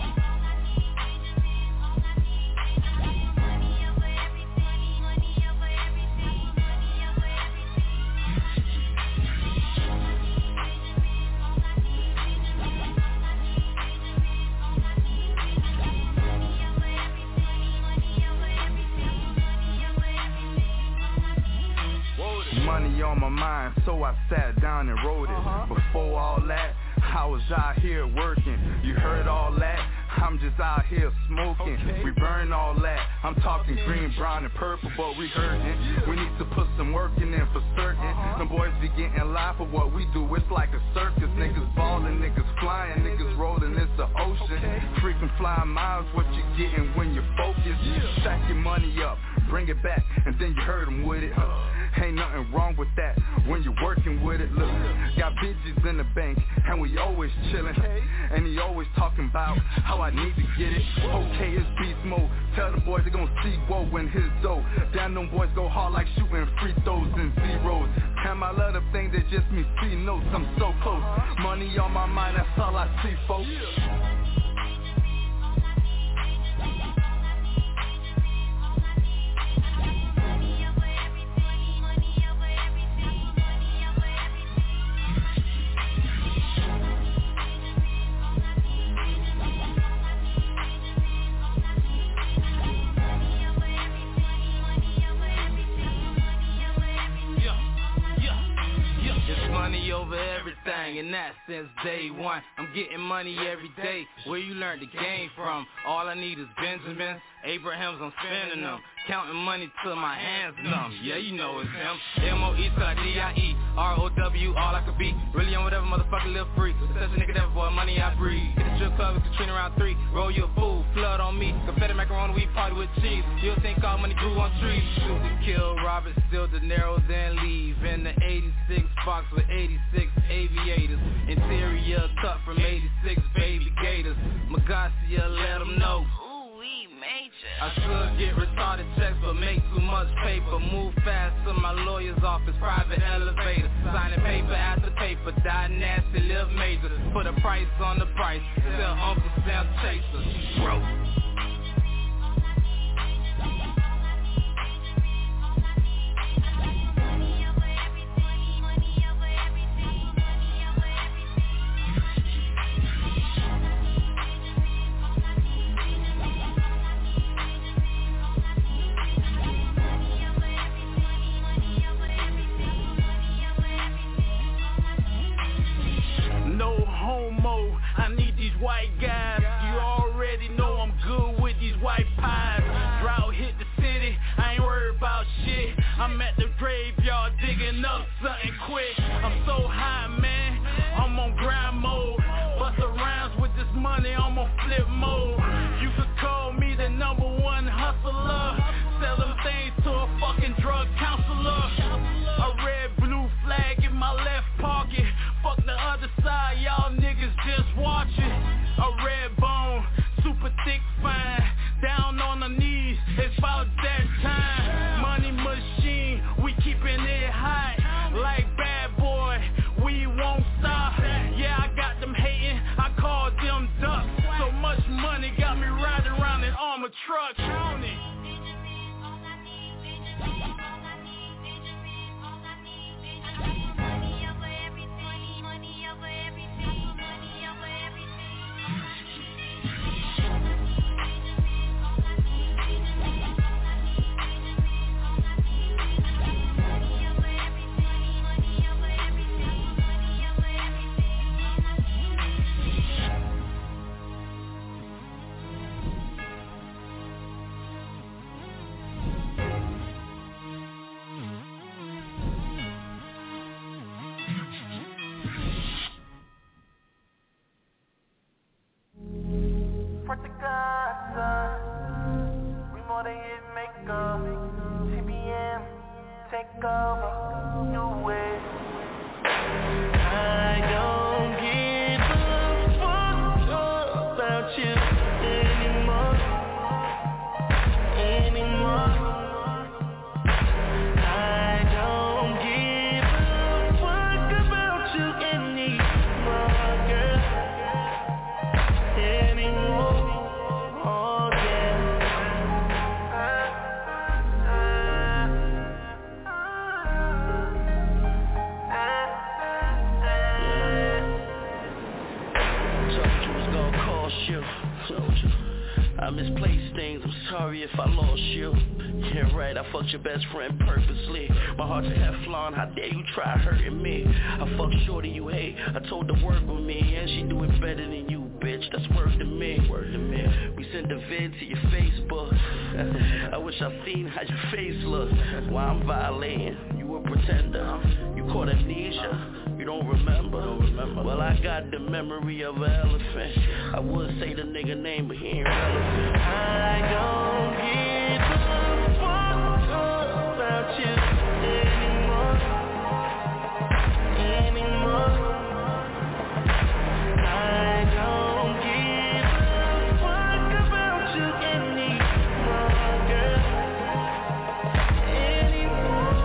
So I sat down and wrote it. Before all that, I was out here working. You heard all that? I'm just out here smoking. We burn all that. I'm talking green, brown, and purple, but we hurting. We need to put some work in there for certain. Them boys be getting live for what we do. It's like a circus. Niggas ballin', niggas flying, niggas rolling. It's the ocean. Freaking flying miles, what you getting when you're focused. Stack your money up, bring it back, and then you hurt them with it. Ain't nothing wrong with that when you're working with it. Look, got bitches in the bank, and we always chillin'. And he always talking about how I need to get it. Okay, it's beast mode. Tell the boys they gon' see whoa in his dough. Damn, them boys go hard like shooting free throws and zeros. Damn, I love the thing that just me see notes. I'm so close. Money on my mind, that's all I see, folks. Money over everything, and that's since day one. I'm getting money every day. Where you learned the game from? All I need is Benjamins, Abrahams, I'm spending them. Counting money till my hands numb. Yeah, you know it's him. M O E till I D I E R O W, all I could be. Really on whatever, motherfucker, live free. Such a nigga that boy, money I breathe. Hit the strip club with Katrina around three. Roll you a fool, flood on me. Confetti macaroni, we party with cheese. You'll think all money grew on trees. Shoot to kill, Robert, steal De Niro, then leave. In the eighty-six box with eighty-six aviators. Interior cut from eighty-six baby gators. Magasia, let them know. I should get retarded checks, but make too much paper. Move fast to my lawyer's office, private elevator. Signing paper after paper, die nasty, live major. Put a price on the price, sell Uncle Sam chasers. Bro. I need these white guys. You already know I'm good with these white pies. Drought hit the city, I ain't worried about shit. I'm at the graveyard digging up something quick. I'm so high, man, I'm on grind mode. Bust arounds with this money, I'm on flip mode. You could call me the number one hustler. Sell them things to a fucking drug counselor. A red blue flag in my left pocket. Fuck the other side, y'all niggas just watch it. A red bone, super thick fine. Down on the knees, it's about that time. Money machine, we keeping it high. Like bad boy, we won't stop. Yeah, I got them hating, I call them ducks. So much money got me riding around in armored trucks. Counting. For the God, we more than hit maker. T B M, take over, new way. I don't give a fuck about you anymore, anymore. I don't give a fuck about you anymore, girl, anymore. I misplaced things, I'm sorry if I lost you. Yeah, right, I fucked your best friend purposely. My heart's a Teflon, how dare you try hurting me? I fucked shorty you hate, I told her work with me, and she do it better than you, bitch, that's word to me. Word to me. We sent the vid to your Facebook. I wish I seen how your face looks. Why I'm violating, you a pretender. You caught amnesia, you don't remember. Don't remember. Well, I got the memory of an elephant. I would say the nigga name, but he ain't relevant. I don't give a fuck about you anymore, anymore. I don't give a fuck about you anymore, girl, anymore.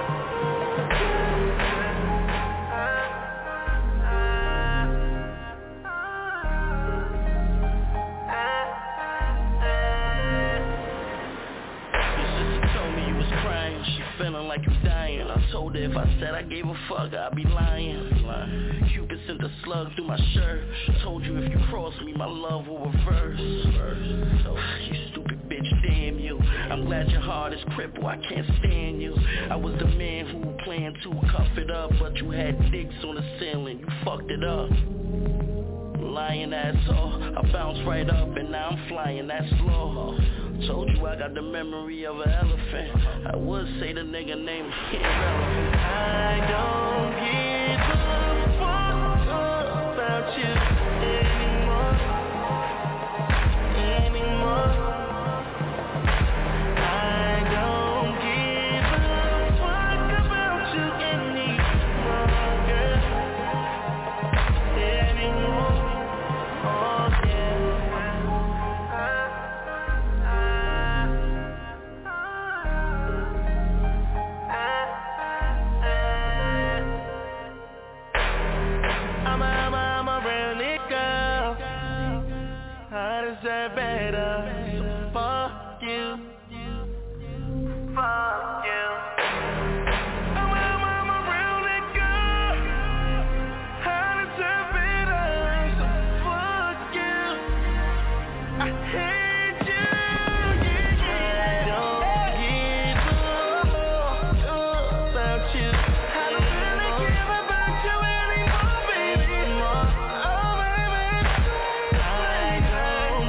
Feeling like you dying. I told her if I said I gave a fuck, I'd be lying. Cupid sent a slug through my shirt. Told you if you cross me, my love will reverse. You stupid bitch, damn you. I'm glad your heart is crippled, I can't stand you. I was the man who planned to cuff it up, but you had dicks on the ceiling, you fucked it up. Lying asshole, I bounced right up and now I'm flying that slow. Told you I got the memory of an elephant. I would say the nigga name is irrelevant. I don't give a fuck about you anymore, anymore. I don't give a fuck about you anymore, girl, anymore. Oh yeah. Deserve better, so fuck you, fuck you. I'm a, I'm a real nigga, I deserve better, so fuck you. I hate you, yeah, yeah. I don't give a fuck about you. I don't really give about you anymore, baby. Oh, baby. I don't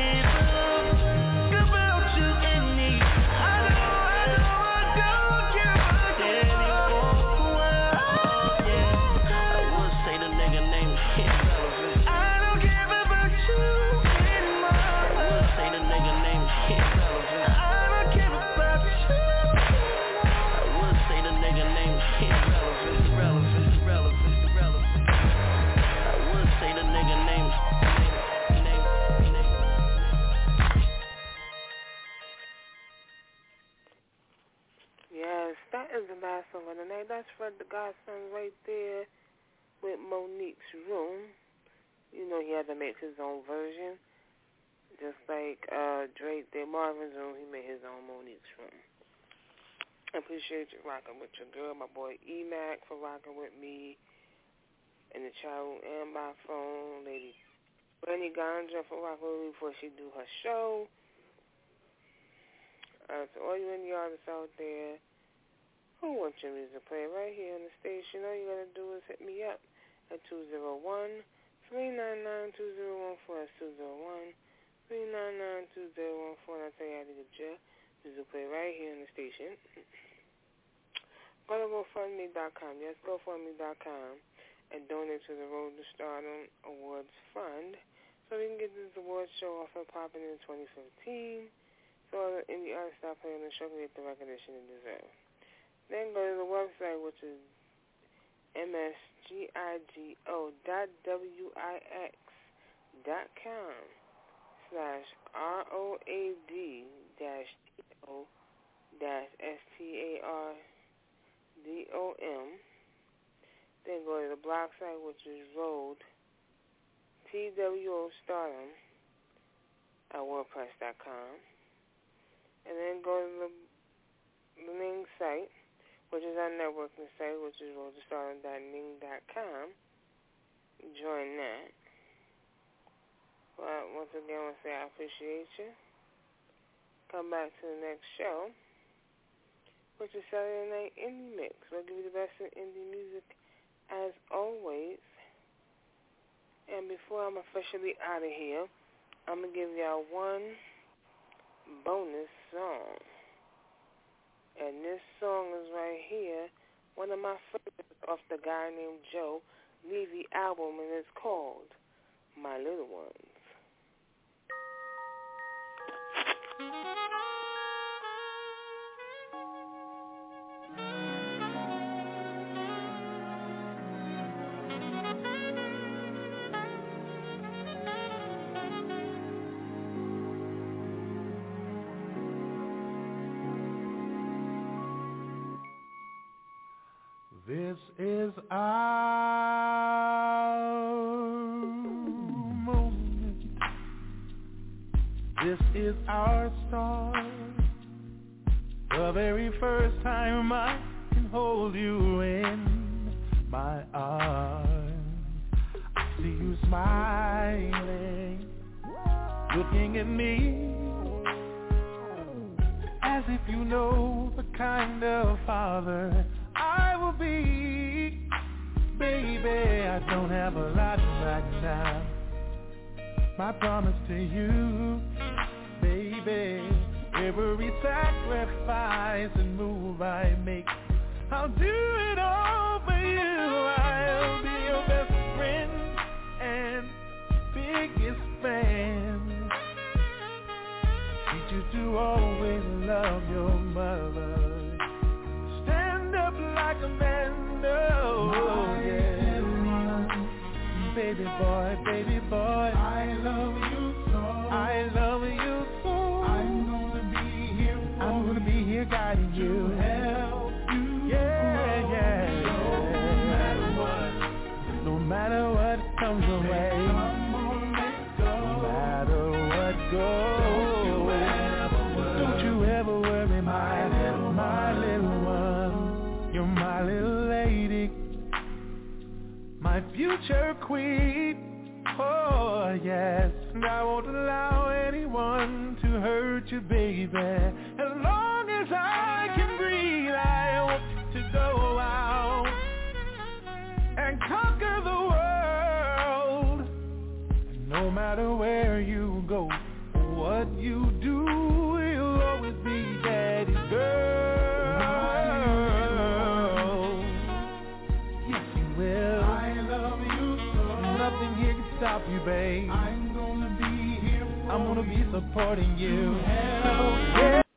That's Fred the Godson right there with Monique's Room. You know he had to make his own version. Just like uh, Drake did Marvin's Room, he made his own Monique's Room. I appreciate you rocking with your girl, my boy E-Mac for rocking with me in the chat room and by phone. Lady Brandy Ganja for rocking with me before she do her show. Uh, to all you indie artists out there who want your music played right here on the station, all you gotta do is hit me up at two oh one, three nine nine, two oh one four. That's two oh one, three nine nine, two oh one four. And I'll tell you how to get your music played right here on the station. Go to GoFundMe dot com. Yes, GoFundMe dot com. And donate to the Road to Stardom Awards Fund so we can get this award show off and popping in twenty fifteen. So all the indie artists start playing the show can get the recognition they deserve. Then go to the website, which is msgigo dot wix dot com slash R O A D dash T O dash S T A R D O M. Then go to the blog site, which is Road T W O Stardom at WordPress dot com. And then go to the, the main site, which is our networking site, which is road to stardom dot ning dot com. Join that. Well, once again, I want to say I appreciate you. Come back to the next show, which is Saturday Night Indie Mix. We'll give you the best of indie music as always. And before I'm officially out of here, I'm going to give y'all one bonus song. And this song is right here, one of my favorites off the guy named Joe Levy album, and it's called My Little Ones. This is our moment. This is our start. The very first time I can hold you in my arms. I see you smiling, looking at me as if you know the kind of father I will be. Baby, I don't have a lot right now. My promise to you, baby, every sacrifice and move I make, I'll do it all for you. I'll be your best friend and biggest fan. Teach you to always love your mother. Like a man, no, yeah. Baby boy, baby boy, I love you so. I love you so. I'm gonna be here. I'm gonna be here guiding you, help you. Yeah, yeah. No matter what, no matter what comes your way, no matter what goes. Don't you ever worry, my little, my little one. You're my little lady, my future queen. Oh yes, and I won't allow anyone to hurt you, baby. As long as I can breathe, I want to go out and conquer the world. And no matter where you go, what you do, you'll always be daddy's girl. Stop you, babe. I'm gonna be here. I'm gonna be supporting you. Help. Yeah.